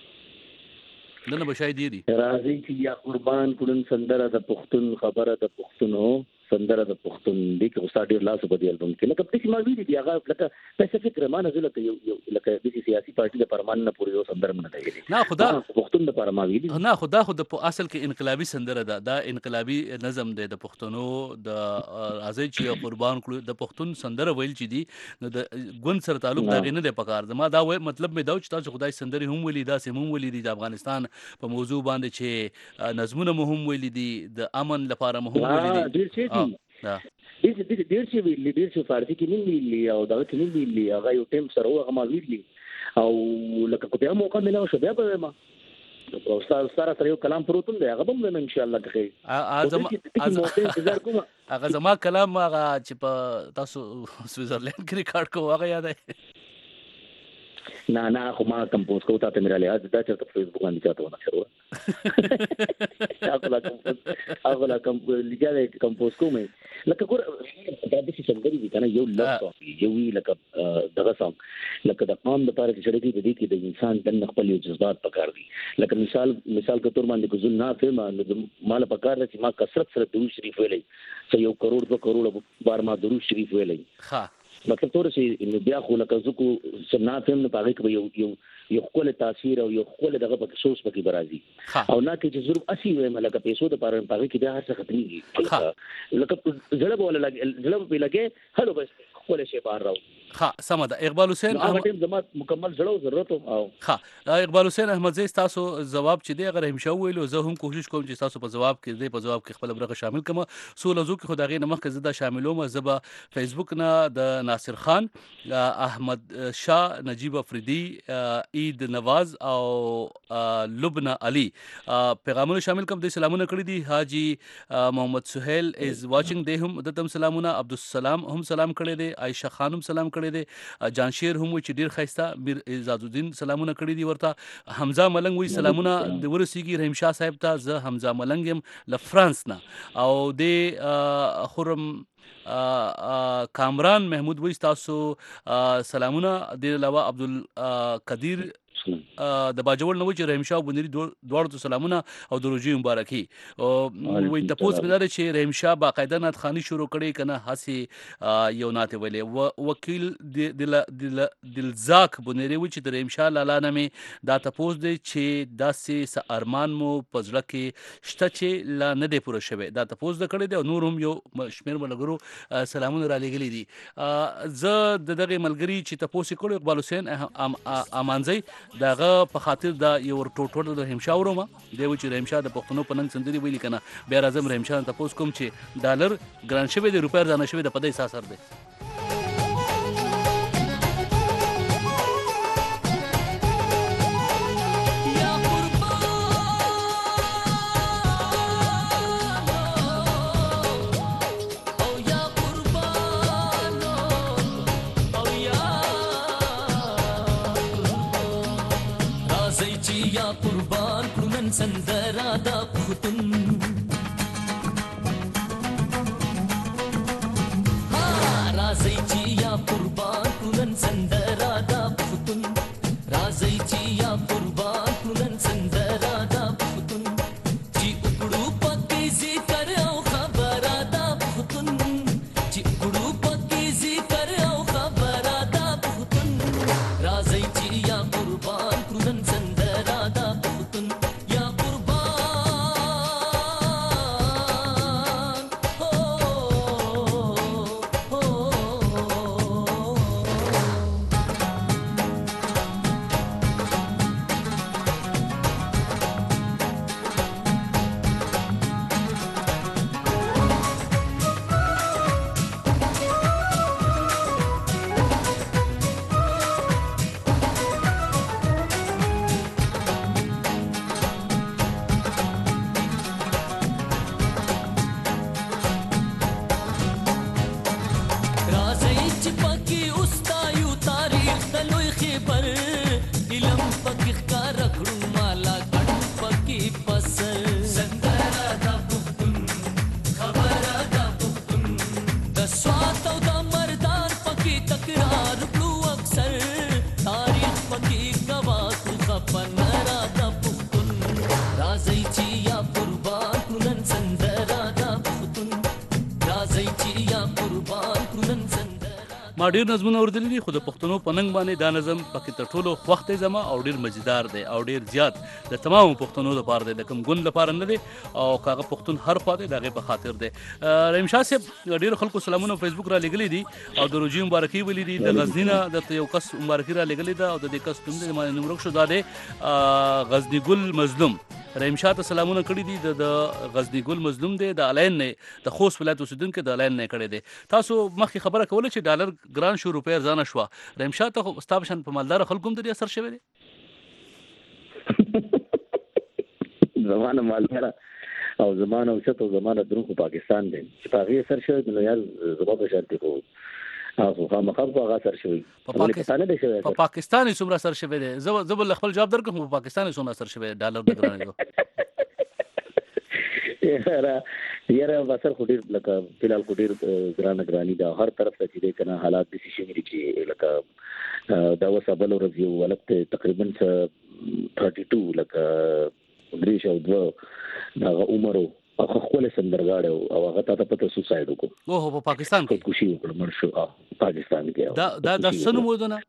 دنه بشای دی راځي چې یا قربان کړو سندره د پښتون خبره د پښتونو سندره د پښتون دی کې استاد ډیر لاس په دې البم کې لکه په ما ویلي دی هغه لکه څه فکر ما نه زلته یو لکه د سیاسي پارټي د پرمان نه پورې یو سندره نه دی نه خدا پښتون د پرما ویلي نه خدا خو د اصل کې انقلابي سندره ده دا انقلابي نظم دی د پښتونو د راځي چې قربان کړو د پښتون سندره ویل چې دی نو د ګوند سره تعلق دا نه دی پکار زما دا مطلب مې دا چې تاسو خدای سندره هم ویلي دا سم هم ویلي د افغانستان په موضوع باندې چې نظمونه مهم ویلي دي د امن لپاره مهم ویلي دي ډیر شي ویلي ډیر شي فارسی کې نه ویلي او دا کې نه ویلي هغه یو ټیم سره هغه ما ویلي او لکه په دې موقع مې نو شو بیا به ما او سره یو کلام پروتون دی هغه به ان شاء الله کې هغه زما کلام هغه چې په تاسو سویزرلند کې ریکارډ کوو هغه یاد دی نه خو ما کمپوز کوو ته مې را لې دا چې په فیسبوک باندې چاته ونه شروع هغه لا کمپوز کوم لکه ګور دا د څه څنګه دي کنه یو لږ یو لکه دغه سم لکه د قوم د پاره چې شړې دي کې د انسان د خپل جذبات پکار دي لکه مثال کې تور باندې ګزل نه فهم مال پکار چې ما کثرت سره درود شریف ویلې چې 1 کروڑ 2 کروڑ بار ما درود شریف ویلې مطلب تور چې بیا خو لکه زکو سناتم نه پاره کې یو خپل تاثیر او یو خپل دغه په سوس پکې برازي او نه کې چې ضرور اسی وې ملګه پیسو د پاره کې بیا هر څه ختمي لکه زړه بوله لګي زړه په لګي هلو بس خپل شی بار راو ها سم ده. اقبال حسین هغه ټیم زما مکمل زړه ضرورت او ها اقبال حسین احمدزی تاسو جواب چې دی اگر همشه ویلو زه هم کوشش کوم چې تاسو په جواب کې په جواب کې خپل برخه شامل کړم. سو لزو کې خدای نه مخکې زدا شاملوم زبا فیسبوک نه د ناصر خان، احمد شاه، نجیب افریدی، عید نواز او لبنى علي پیغامونه شامل کوم. د سلامونه کړی دي. حاجی محمد سہیل از واچینګ دی هم دتم سلامونه. عبدالسلام هم سلام کړی دی. عائشہ خانم سلام کړی دی. جانشیر هم چې ډیر خیسته. میر عزت الدین سلامونه کړی دي ورته. حمزه ملنګ وی سلامونه د ورسیږي رحیم شاه صاحب ته. زه حمزه ملنګ يم ل فرانس نه او د خرم کامران محمود وی تاسو سلامونه. د علاوه عبدالقدیر د باجوړ نو چې رحیم شاه بنری دوړو ته سلامونه او د روزي مبارکي. وي تاسو په دغه چې رحیم شاه باقاعده ناتخانی شروع کړي کنه هسي یو ناته ویلې وکیل دلزاک بنری و چې د رحیم شاه لاله نامې دا تاسو دې چې داسې ارمان مو پزړه کې شته چې لا نه دی پوره شوی. دا تاسو د کړي دی نور هم یو شمیر ملګرو سلامونه را لګلې دي. زه دغه ملګری چې تاسو کړو اقبال حسین امانزی داغه په خاطر دا یو ټوټه د رحیم شاه ورومه دی چې رحیم شاه د پښتنو په ننګ سندري ویلي کنه. بیا راځم رحیم شاه ته پوس کوم چې ډالر ګران شوی دی روپیا ځان شوی د پدې احساس سره دی. سندرا دا پختون رازی چی یا قربان کنن سندرا دا پختون رازی چی یا قربان کنن سندرا دا پختون چی اکڑو پکی ذکر او خبر دا پختون چی اکڑو پکی ذکر او خبر دا پختون رازی چی یا قربان کنن سندرا دا پختون ما ډیر نظمونه اوریدلي دي خو د پښتنو په ننګ باندې دا نظم پکې تر ټولو خوښ زما او ډیر مزیدار دی او ډیر زیات د تمام پښتنو لپاره دی د کوم ګوند لپاره نه دی او کاغه پښتون هر خوا دی دغه په خاطر دی. رحیم شاه صاحب ډیر خلکو سلامونه فیسبوک را لګلې دي او د روجي مبارکي ویلي دي. د غزنینا د یو کس مبارکي را لګلې ده او د دې کس په دې نمبر شو دا دی غزنی ګل مظلوم. رحیم شاه ته سلامونه کړی دي. د غزنی ګل مظلوم دی د الین نه د خوست ولایت اوسیدونکو د الین نه کړی دی. تاسو مخکې خبره کوله چې ډالر ګران شو روپیا ځانه شو. رحیم شاه ته استابشن په مالدار خلکو هم د اثر شوی دی. زمانه مالدار او زمانه اوچت او زمانه درنخو پاکستان دی چې په هغې اثر شوی نو یار زما په شان دی خو هغه خامخا په هغه اثر شوی په پاکستان دی شوی په پاکستان یې څومره اثر شوی دی. زه بل خپل جواب درکوم په پاکستان یې څومره اثر شوی ډالر د ګرانېدو. یاره اثر خو ډېر لکه فلحال خو ډېر ګراني دا هر طرف ته چې دی که نه حالات داسې شوي دي چې لکه دا اوس بله ورځ یو هلک دی تقریبا 32 لکه 3 دغه عمر و هغه خپل سندرغاړی او هغه ته پته سوسایډ وکړو. اوه په پاکستان کې خودکشي وکړه مړ شو. پاکستان کې دا څه نومونه دا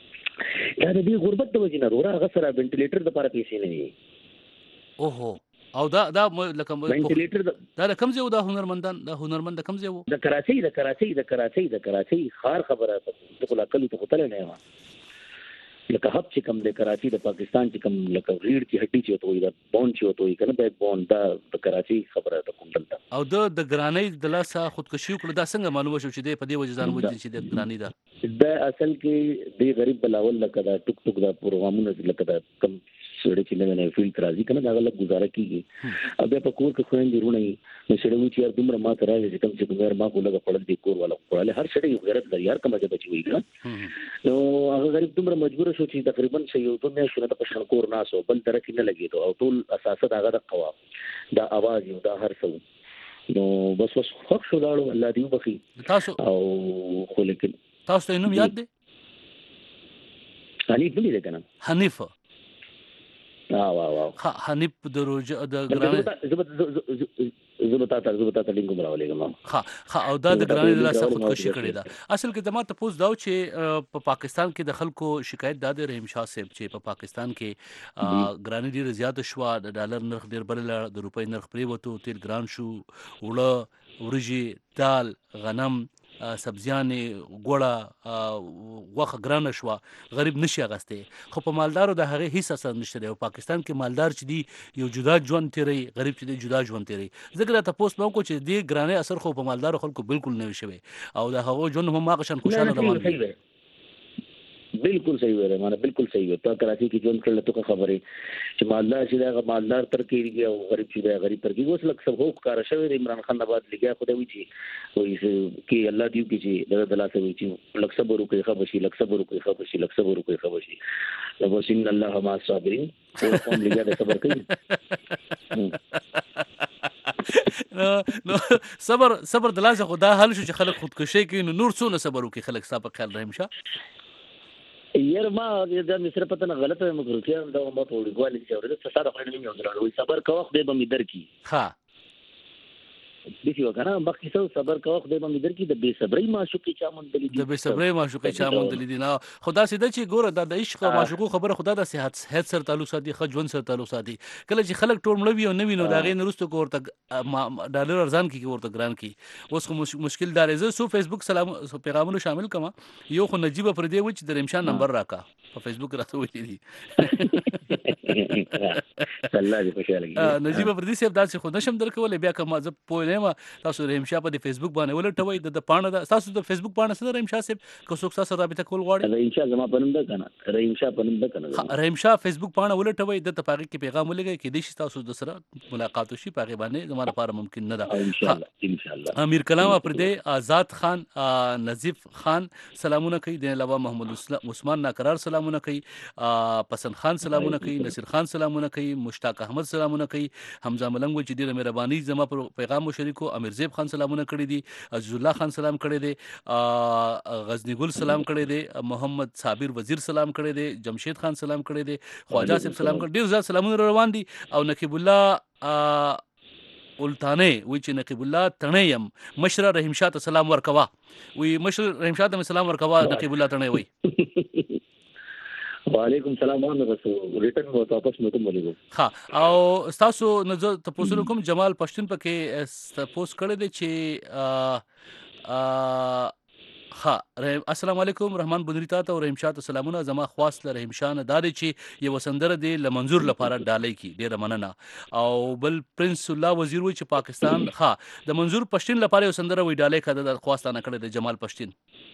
د دې غربت د وجې نه وروره هغه سره وینټیلیټر دپاره پیسې نه وي. اوهو او دا لکه وینټیلیټر دا کوم ځای دا هنرمند کوم ځای وو؟ د کراچۍ خار خبره ته خو لا کلی ته خطر نه یم لکه هب چې کوم د کراچي د پاکستان چې کوم لکه ریډ کی هډی چې وته دا بون چې وته کنه بیک بون دا د کراچي خبره ته کوم دلته او د ګرانۍ د لاسه خودکشي وکړه دا څنګه معلومه شو چې د په دې وجه ځان وځي چې د ګرانۍ دا اصل کې د غریب بلاول لکه دا ټوک ټوک دا پروګرامونه لکه دا کم سړی چې نه فیلډ راځي کنه دا غلط گزاره کیږي او بیا په کور کې خويندې رونه نو سړی و چې یار دومره ما ته راځي چې کوم چې کومر ما کوله خپل دي کور والا خپل هر سړی یو غیرت لري یار کومه بچي وي کنه نو هغه غریب دومره مجبور شو چې تقریبا یو ته نه شو ته په شنکور ناسو بل طرف نه لګیدو او ټول اساسات هغه د قوا دا आवाज یو دا هر څه نو بس خوښ شو لاړو الله دې وبخي تاسو او خو لیکن تاسو ته نوم یاد دی؟ حنیف دی کنه حنیف واو حنیف د روزه د ګرانۍ زبتا لینګو راولېګم او دا د ګرانۍ د لاسه خودکشي کړې ده. اصل کې د ما ته پوس داو چې په پاکستان کې د خلکو شکایت دا د رحیم شاه صاحب چې په پاکستان کې ګرانۍ ډېر زیات شو د ډالر نرخ ډېر بل د روپۍ نرخ پرې وته تیل ګران شو وړه ورجی دال غنم سبزیانې ګوړه غوښه ګرانه شوه غریب نشي اغستی خو په مالدارو د هغې هیڅ اثر نشته دی او پاکستان کې مالدار چې دی یو جدا ژوند تیری غریب چې دی جدا ژوند تیری ځکه دا تپوس مې وکړو چې دې ګرانۍ اثر خو په مالدارو خلکو بالکل نه وي شوی او د هغو ژوند هم هغه شان خوشحاله روان دی. بالکل صحیح وره معنا بالکل صحیح وره ته کراچي کې ژوند کړل ته خبره چې مالدار چې دا مالدار تر کېږي او غریب چې دا غریب تر کېږي اوس لکه سب هو کار شوی عمران خان آباد لګیا خو دا وی چې وایي چې الله دې کې چې د لاسه وی چې لک صبر وکړي خبشي لک صبر وکړي خبشي نو وسین الله ما صابرین او قوم لګیا د صبر کوي نو صبر د لاسه خدا حل شو چې خلک خودکشي کوي نو نور څونه صبر وکړي خلک صاحب خیال رحیم شاه یار ما دا مصر پته نه غلطه مګروتیا دا ما په وړوالي چې اورل څه سره خلک نه یو صبر کوه خدای به مې درکې ها دې یو کنه باقي څو صبر کوه خدای به مې درکې د بے صبرۍ معشوقې چا مونږ دي نه خدا سیده چې ګوره د عشق او معشوقو خبره خدا د صحت سره تعلق ساتي خو ژوند سره تعلق ساتي کله چې خلک ټول مړوي او نوینو دا غي نرستو کوورته ډالر ارزان کی ورته ګران کی اوس خو مشکل دار زه سو فیسبوک سلام پیغامونه شامل کما یو خو نجیب پر دی و چې د رمشان نمبر راکا په فیسبوک راته وې دي الله دې خوشاله کړي نجیب پر دې سیب داسې خو نشم درکول بیا کوم ز پوه نه تاسو رحیم شاه په فیسبوک باندې ولټوي د پاڼه تاسو د فیسبوک پاڼه سره رحیم شاه صاحب کو څوک سره رابطه کول غواړي رحیم شاه زما پنوم ده کنه رحیم شاه فیسبوک پاڼه ولټوي د تفاقی کې پیغام ولګي کې د شي تاسو د سره ملاقات وشي پاګې باندې زما لپاره ممکن نه ده ان شاء الله امیر کلام پر دې آزاد خان نظیف خان سلامونه کوي د علاوه محمد عثمان ناقرار سلامونه کوي پسند خان سلامونه کوي نصیر خان سلامونه کوي مشتاق احمد سلامونه کوي حمزه ملنګ چې ډیره مهرباني زما پر پیغام شریکو امیر زیب خان سلامونه کړی دي عزیز الله خان سلام کړی دي غزنی ګل سلام کړی دي محمد صابر وزیر سلام کړی دي جمشید خان سلام کړی دي خواجه صاحب سلام کړی ډیر زیات سلامونه روان دي او نقیب الله التانه وی چې نقیب الله تنیم مشر رحیم شاه ته سلام ورکوا وی مشر رحیم شاه ته سلام ورکوا نقیب الله تنه وی وعلیکم السلام رسول ریټن مو واپس مو ته ملګرو ها او تاسو نظر تاسو کوم جمال پښتون پکې پوسټ کړی دی چې ها السلام علیکم رحمان بنری تا ته رحیم شاه ته سلامونه زما خواص له رحیم شاه نه دادی چې یو سندره دی لمنظور لپاره ډالۍ کی ډیره مننه او بل پرنس الله وزیر وی چې پاکستان ها د منظور پښتون لپاره یو سندره وی ډالۍ کړه د خواص نه کړی د جمال پښتون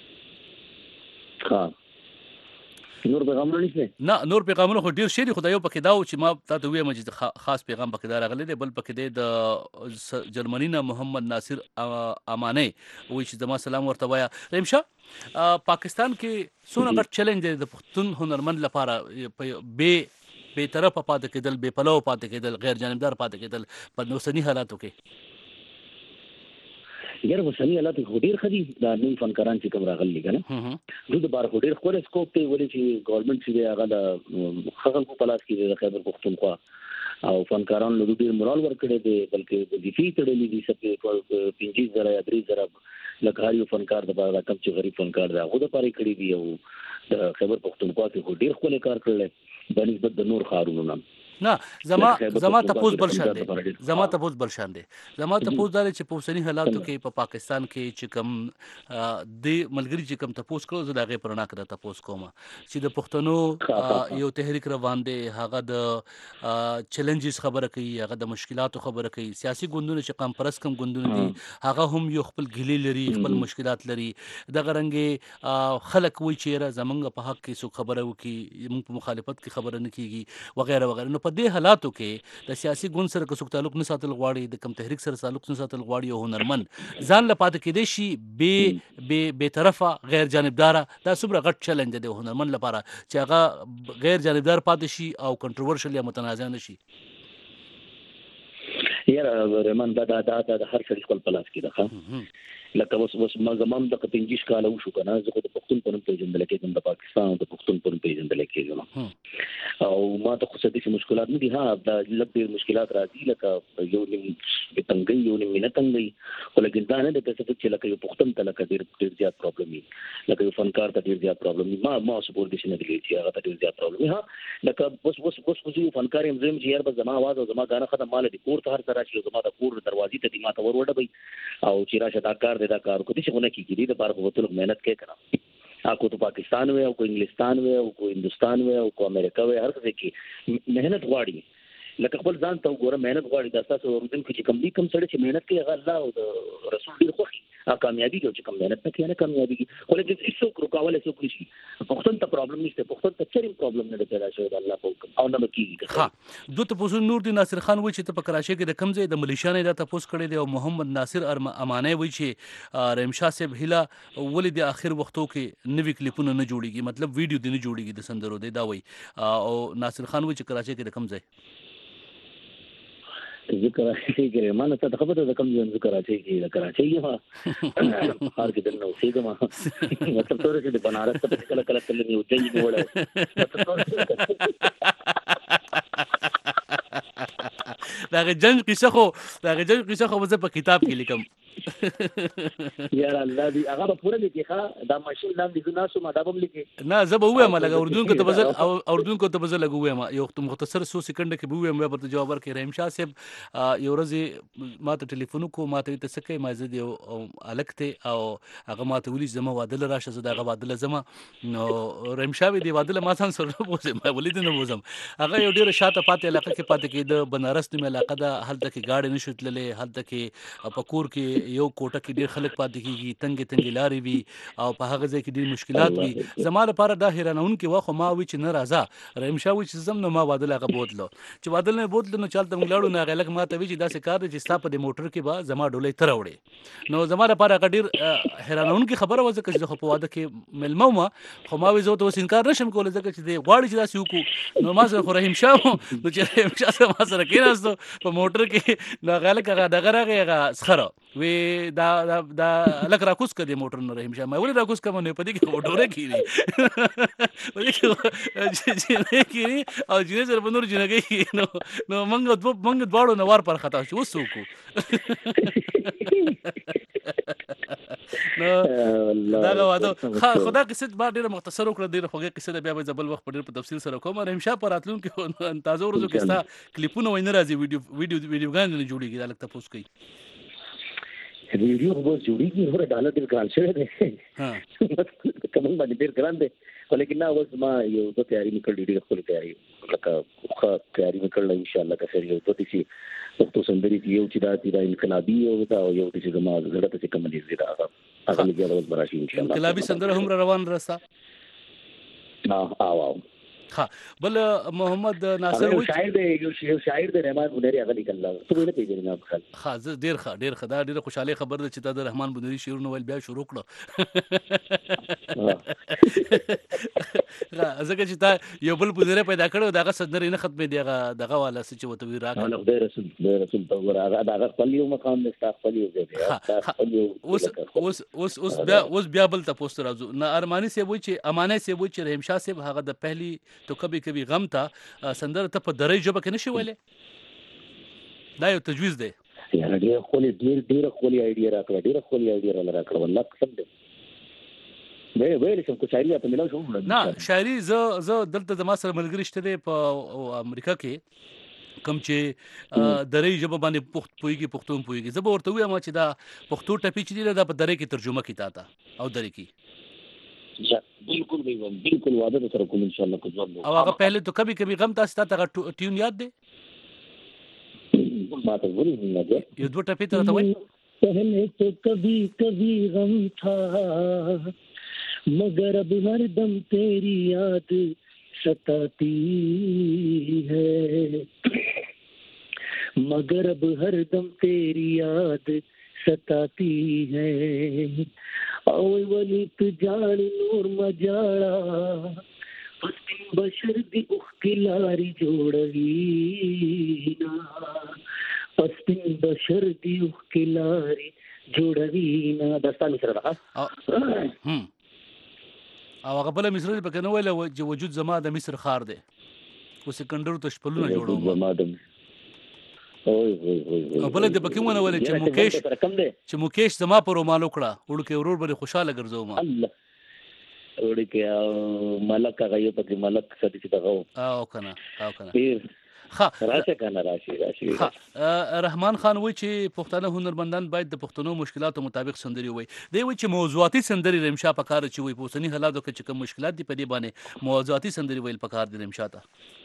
ها نور پیغامونه نشته نه نور پیغامونه خو ډیر شری خدایو پکې داو چې ما تاسو ویم چې خاص پیغام پکې دار غلې دی بل پکې دی د جرمنی نه محمد ناصر امانه وی چې زما سلام ورته وایا رحیم شاه پاکستان کې څونه غټ چیلنج دی د پښتون هنرمند لپاره بے طرف پاتې کېدل بے پلو پاتې کېدل غیر جانبدار پاتې کېدل په نوسنی حالاتو کې یاره وسنی حالات خو ډیر خدي دا نوی فنکاران چې کوم راغلي کنه دوی د بار خو ډیر خو سکوپ ته ولې چې ګورنمنت چې هغه د خلکو په لاس کې د خیبر پختونخوا او فنکاران له ډیر مورال ورکړي دي بلکې د دفاع تړلې دي سپې 25,000 یا 3,000 لکه یو فنکار د بار کم چې غریب فنکار دا خو د پاره کړی دی او د خیبر پختونخوا کې خو ډیر خو کار کړل په نسبت د نور خارونو نه زما تاسو بل شان دي زما تاسو بل شان دي زما تاسو دار چې په اوسنی حالاتو کې په پاکستان کې چې کم د ملګری چې کم تاسو کړو زه دا غي پرنا کړه تاسو کوم چې د پښتنو یو تحریک روان دي هغه د چیلنجز خبره کوي هغه د مشکلاتو خبره کوي سیاسي ګوندونه چې کم پرس کم ګوندونه دي هغه هم یو خپل ګیلې لري خپل مشکلات لري د غرنګي خلک وی چیرې زمونږ په حق کې سو خبره وکي موږ په مخالفت کې خبره نه کیږي وغیرہ وغیرہ نو په دې حالاتو کې د سیاسي ګوند سره کوم تعلق نه ساتل غواړي د کم تحریک سره تعلق نه ساتل غواړي او هنرمند ځان لپاره کې دي شي به طرفه غیر جانبدار دا څومره غټ چیلنج دی هنرمند لپاره چې هغه غیر جانبدار پاتې شي او کنټروورشل یا متنازع نشي یاره رحمان دا هر څه خپل پلاس کې ده لکه اوس ما زمام د 15 کال وشو کنه زه خو د پښتون په نوم پیژندل کېږم د پاکستان د پښتون په نوم پیژندل کېږم او ما ته خو څه دي مشکلات نه دي ها دا لږ مشکلات راځي لکه یو نیم تنګي یو نیم نه تنګي ولکه دا نه د څه چې لکه یو پښتون ته لکه ډیر زیات پرابلم وي لکه یو فنکار ته ډیر زیات پرابلم وي ما سپورټ دي نه دی چې هغه ته ډیر زیات پرابلم وي ها لکه اوس یو فنکار يم زم چې یار به زما आवाज او زما غانه ختم مال دي کور ته هر طرح چې زما د کور دروازې ته دي ما ته وروډه او چې راشه دا کار دا کار کو دي چې ونه کیږي د بار په ټول مهنت کې کړه کو تو پاکستان وي او کو انګلستان وي او کو هندستان وي او کو امریکا وي هر څه کې مهنت غواړي لکه خپل ځان ته وګوره مهنت غواړي د تاسو ورته چې کم دي کم سره چې مهنت کوي هغه الله او رسول ډیر خوښي کامیابی کې چې کم مهنت نه کوي نه کامیابی کې ولکه هیڅ رکاوټ هیڅ نشي پښتون ته پرابلم نشته پښتون ته چریم پرابلم نه پیدا شوی د الله په حکم او نه کیږي ها دوه تاسو نور دي ناصر خان وای چې ته په کراچۍ کې د کمزې د ملیشانې دا تاسو کړی دی او محمد ناصر امانه وای چې رمشا صاحب هلا ولې د اخر وختو کې نوې کلیپونه نه جوړیږي مطلب ویډیو دی نه جوړیږي د سندرو دی دا وای او ناصر خان وای چې کراچۍ کې د کمزې ذکر راځي چې مانه ته خبره د کوم ځای ذکر راځي چې کراچۍ یې هر کې د نو سیګه ما مطلب تور چې د بنارس ته کله کله کله نیو ځای دی وړه دا جنگ قصه خو زه په کتاب کې لیکم یار الله دې هغه پوره لیکي ښا دا ماشين نام دې نه شو ما دا به لیکي نه زه به وایم لکه اردن کو ته بزل او اردن کو ته بزل لګوم یو مختصر 100 سکند کې به وایم به ته جواب ورکړم رحیم شاه صاحب یو ورځ ما ته ټلیفون کو ما ته ته سکه ما زه یو الکته او هغه ما ته ولې زما واده راشه زه دا واده زما نو رحیم شاه دې واده ما څنګه سره بوزم ما ولید نه بوزم هغه یو ډیره شاته پاتې علاقه کې پاتې کې د بنارس نیمه علاقه ده هلته کې گاډي نشوتللې هلته کې پکور کې یو کوټه کې ډیر خلک پاتې کیږي تنګ لارې وي او په هغه ځای کې ډیر مشکلات وي زما لپاره دا حیرانون کې واخو ما وی چې نه راځه رحیم شاه وی چې زم نو ما واده لغه بوتلو چې واده نه بوتلو نو چالت موږ لاړو نه غلک ما ته وی چې دا څه کار چې ستا په دې موټر کې با زما ډولې تر وړي نو زما لپاره ډیر حیرانون کې خبره وځه چې خو په واده کې ملمو ما خو ما وی زه ته انکار نشم کولای ځکه چې دی غواړي چې دا سې نو ما زه رحیم شاه نو چې رحیم شاه ما سره کېناستو په موټر کې نو غلک هغه دغه راغی سخره وی دا لک راکوس کړي موټر نه رحیم شاه ما ولې راکوس کوم نه پدې کې وډوره کیږي پدې کې کیږي او چې سره بنور جنګي نو منګ دواړو نوار پر خطا شو وسوکو نو دا واده خدا قصه با ډیره مختصر وکړه ډیره خوږه قصه د بیا به زبل وخت په ډیر په تفصیل سره کوم رحیم شاه پر راتلون کې تازه ورځو کې ستا کلیپونه ویني راځي ویډیوګان نه جوړیږي دا لکه تاسو کوي ویډیو خو جوړیږي هر ډالر ډیر ګران شوی دی ها کوم باندې ډیر ګران دی ولیکن نه اوس ما یو د تیاری نکړې ډیر خپل تیاری لکه خو تیاری وکړل ان شاء الله که سر یو د دې پښتو سندري یو چې دا انقلابي او دا یو چې زما زړه ته کوم دي زیاده هغه لګیا د براشي ان شاء الله انقلابي سندره هم روان رسا او ها بل محمد ناصر یو شاعر دی رحمان بنيري هغه لیکل څه ویل پیږي نه خپل ها ډیر خدا ډیر خوشاله خبر ده چې د رحمان بنيري شعرونه ول بیا شروع کړو ځکه چې تا یو بل بنيري پیدا کړو دغه سندري نه ختمه دی دغه والا چې وته وی راغله خدای رسول ته ورغه دغه خپل یو مقام نشته خپل یو دی اوس بیا بل ته پوسټ راځو نه ارمانی سی وای چې امانه سی وای چې رحیم شاه صاحب هغه د پهلی تو کبي غم ته سندره ته په درې جبه کې نشي ویلې دا یو تجویز دی یاره ډیر خولي آیډیا راکړه والله قسم دی ویل سم کو شاعري ته ملاو شو نه شاعري ز دلته د ما سره ملګری شته په امریکا کې کم چې درې ژبه باندې پښتون پويږي زه به ورته وایم چې دا پښتو ټپی چې دی دا په درې کې ترجمه کی تا او درې کې بالکل بالکل وعده سره کوم ان شاء الله کو ځواب او هغه پہلے تو کبھی کبھی غم تاسو ته ټیون یاد دی ما ته وري نه دی یو دوه ټپی ته وای پہلے تو کبھی کبھی غم تھا مگر اب ہر دم تیری یاد ستاتی ہے مگر اب ہر دم تیری یاد ستاتی ہے او ولیت جان نور مجاڑا پسپن بشر دی اخکلاری جوڑوینا پسپن بشر دی اخکلاری جوڑوینا دستانی سر رہا او هغه بل مصر په کنه ویل وجود زما د مصر خار دی او سکندر ته شپلونه جوړو زما د او بل د پکې ونه ویل چې مکیش زما پر رومال وکړه ورکه ورور به خوشاله ګرځو ما الله ورکه ملک هغه په ملک سدي چې دغه او کنه راشه کنه راشي رحمان خان وای چې پښتانه هنرمندان باید د پښتنو مشکلاتو مطابق سندري وای دی وای چې موضوعاتي سندري رمشا پکار چې وای پوسنی حالاتو کې چې کوم مشکلات دي په دې باندې موضوعاتي سندري ویل پکار دي رمشا ته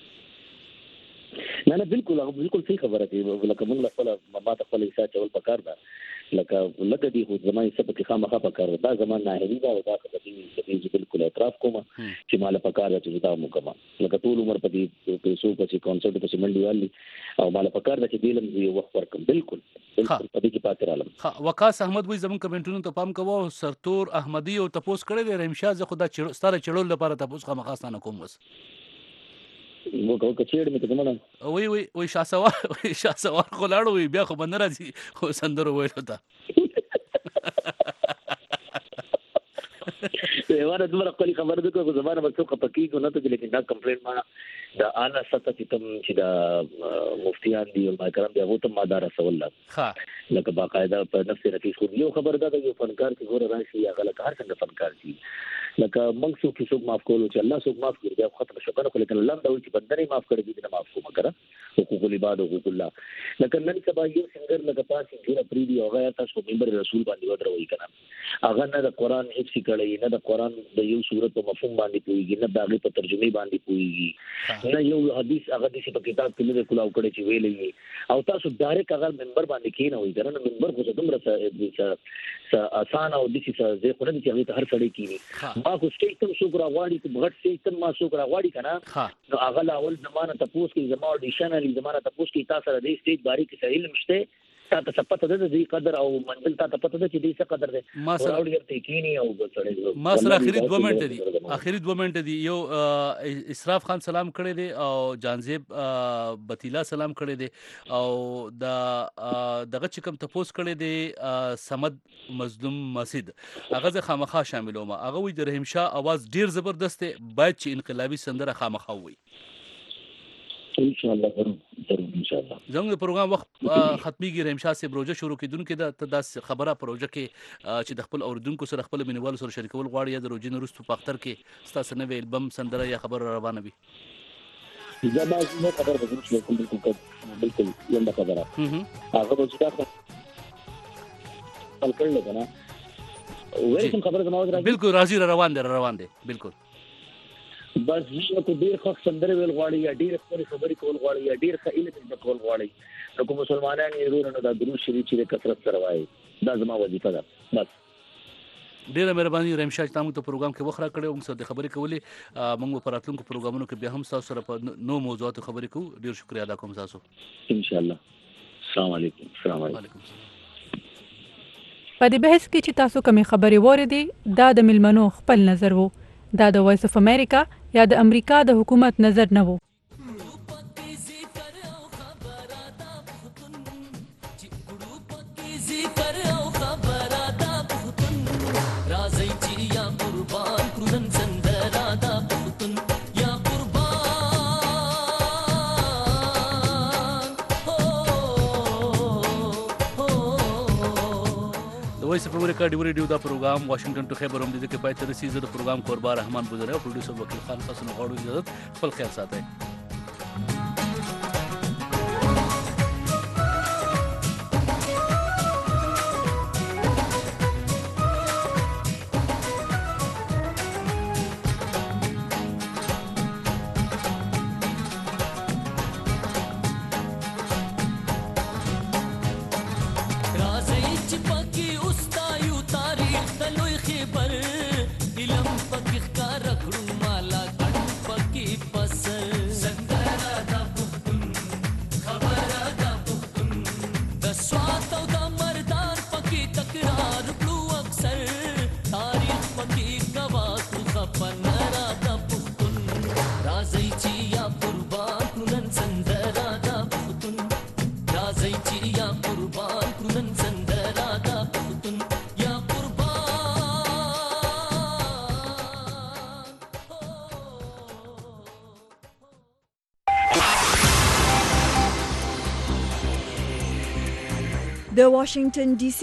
نه بالکل صحیح خبره دی لکه موږ خپل ما ته خپل حساب چول پکار ده لکه دی خو زمای سبا کې خامخا پکار دا زمان ناهری دا دا چې بالکل اعتراف کوم چې مال پکار ده چې دا مو کوم لکه ټول عمر په دې پیسو په کانسرت په منډي والی او مال پکار ده چې دیلم یو وخت ورکم بالکل په دې کې پاتې رالم وقاص احمد وای زمون کمنټونو ته پام کوو سرتور احمدی او تپوس کړی دی رمشا زه خدا ستاره چړول لپاره تپوس خامخا ستانه کوم وس وو کو کچېړ مې ته زمونه وای شاسوار خو لاړو وي بیا خو بند راځي خو سندرو ویلو تا یواره دمر خپل خبر ده کو زمانه مسو خپکی کو نه ته لیکن دا کمپلین ما دا انا ستا چې کوم چې دا مفتیان دی او کرام دی هغه ته ماده رسول الله ها لکه باقاعده په نفس نفیس خو یو خبر ده یو فنکار کې ګور راشي هغه لکه هر څنګه فنکار شي لکه موږ څوک معاف کولو چې الله څوک معاف کړي بیا ختم شو کنه خو لیکن الله دا چې بندنه معاف کړي دې نه معاف کوم کړه حقوق العباد حقوق الله لکه نن سبا یو څنګه لکه تاسو ګور پریدي هغه تاسو ممبر رسول باندې ودروي کنه هغه نه د قران حفظ کړي نه د قران د یو سورت په مفهوم باندې پويږي نه داغه په ترجمه باندې پويږي نه یو حدیث هغه د کتاب کې نه کلاو کړي چې ویلې او تاسو ډایرک هغه منبر باندې کېنه وي کنه منبر خو دومره آسان او د څه زه خو نه چې هر سړی کېني ما خو سټیج ته شو غواړي چې بغټ سټیج ته ما شو غواړي کنه نو هغه اول زمانه تاسو کې زموږ اډیشن علی زمانه تاسو کې تاسو د سټیج باری کې علم شته تاسو پته ده د قدر او منزل تاسو پته ده چې دې څه قدر ده ما سره ورته کېني او بسړي ما سره اخري 2 منټه دي یو اسراف خان سلام کړی دی او جانزیب بتیلا سلام کړی دی او دغه چې کوم تپوس کړی دی سمد مظلوم مسجد هغه خامخا شاملوم هغه وی د رحیم شاه आवाज ډیر زبردست دی باید چې انقلابي سندره خامخا وي ان شاء الله ضرور ان شاء الله زموږ پروګرام وخت ختميږي رحیم شاه سے پروژه شروع کیدونکو د خبره پروژه کې چې د خپل اوریدونکو سره خپل مینوال سره شریکول غواړي یا د روجین رستو پختر کې ستاسو نوې البم سندره یا خبر روانه وي زما نو خبر به شروع کوم بالکل ینده خبره هغه به چې تاسو کړل کنه وایي خبر زما بالکل راځي روان دي بالکل بس زه ته ډیر ښه سندره ویل غواړي یا ډیر خبرې کول غواړي یا ډیر ښه علم کول غواړي نو کوم مسلمانان یې ورونه د درود شریف چې کثرت سره وایي دا زما وظیفه ده بس ډیره مهرباني رحیم شاه تاسو ته پروګرام کې وخره کړو موږ سره خبرې کولې موږ په راتلونکو پروګرامونو کې بیا هم تاسو سره په نو موضوعاتو خبرې کوو ډیر شکریا ادا کوم تاسو ان شاء الله السلام علیکم په دې بحث کې چې تاسو کومې خبرې وریدي دا د ملمنو خپل نظر وو دا د وایس اف امریکا یا د امریکا د حکومت نظر نه وو د د وایس اف امریکا ډیو ریډیو دا پروګرام واشنگټن ټو خیبر هم د کې پای تر رسیدو د پروګرام قربان رحمان بزره او پروډوسر وکیل خان حسن غاړو اجازه خپل خیال ساتئ. د واشنگټن ډي سي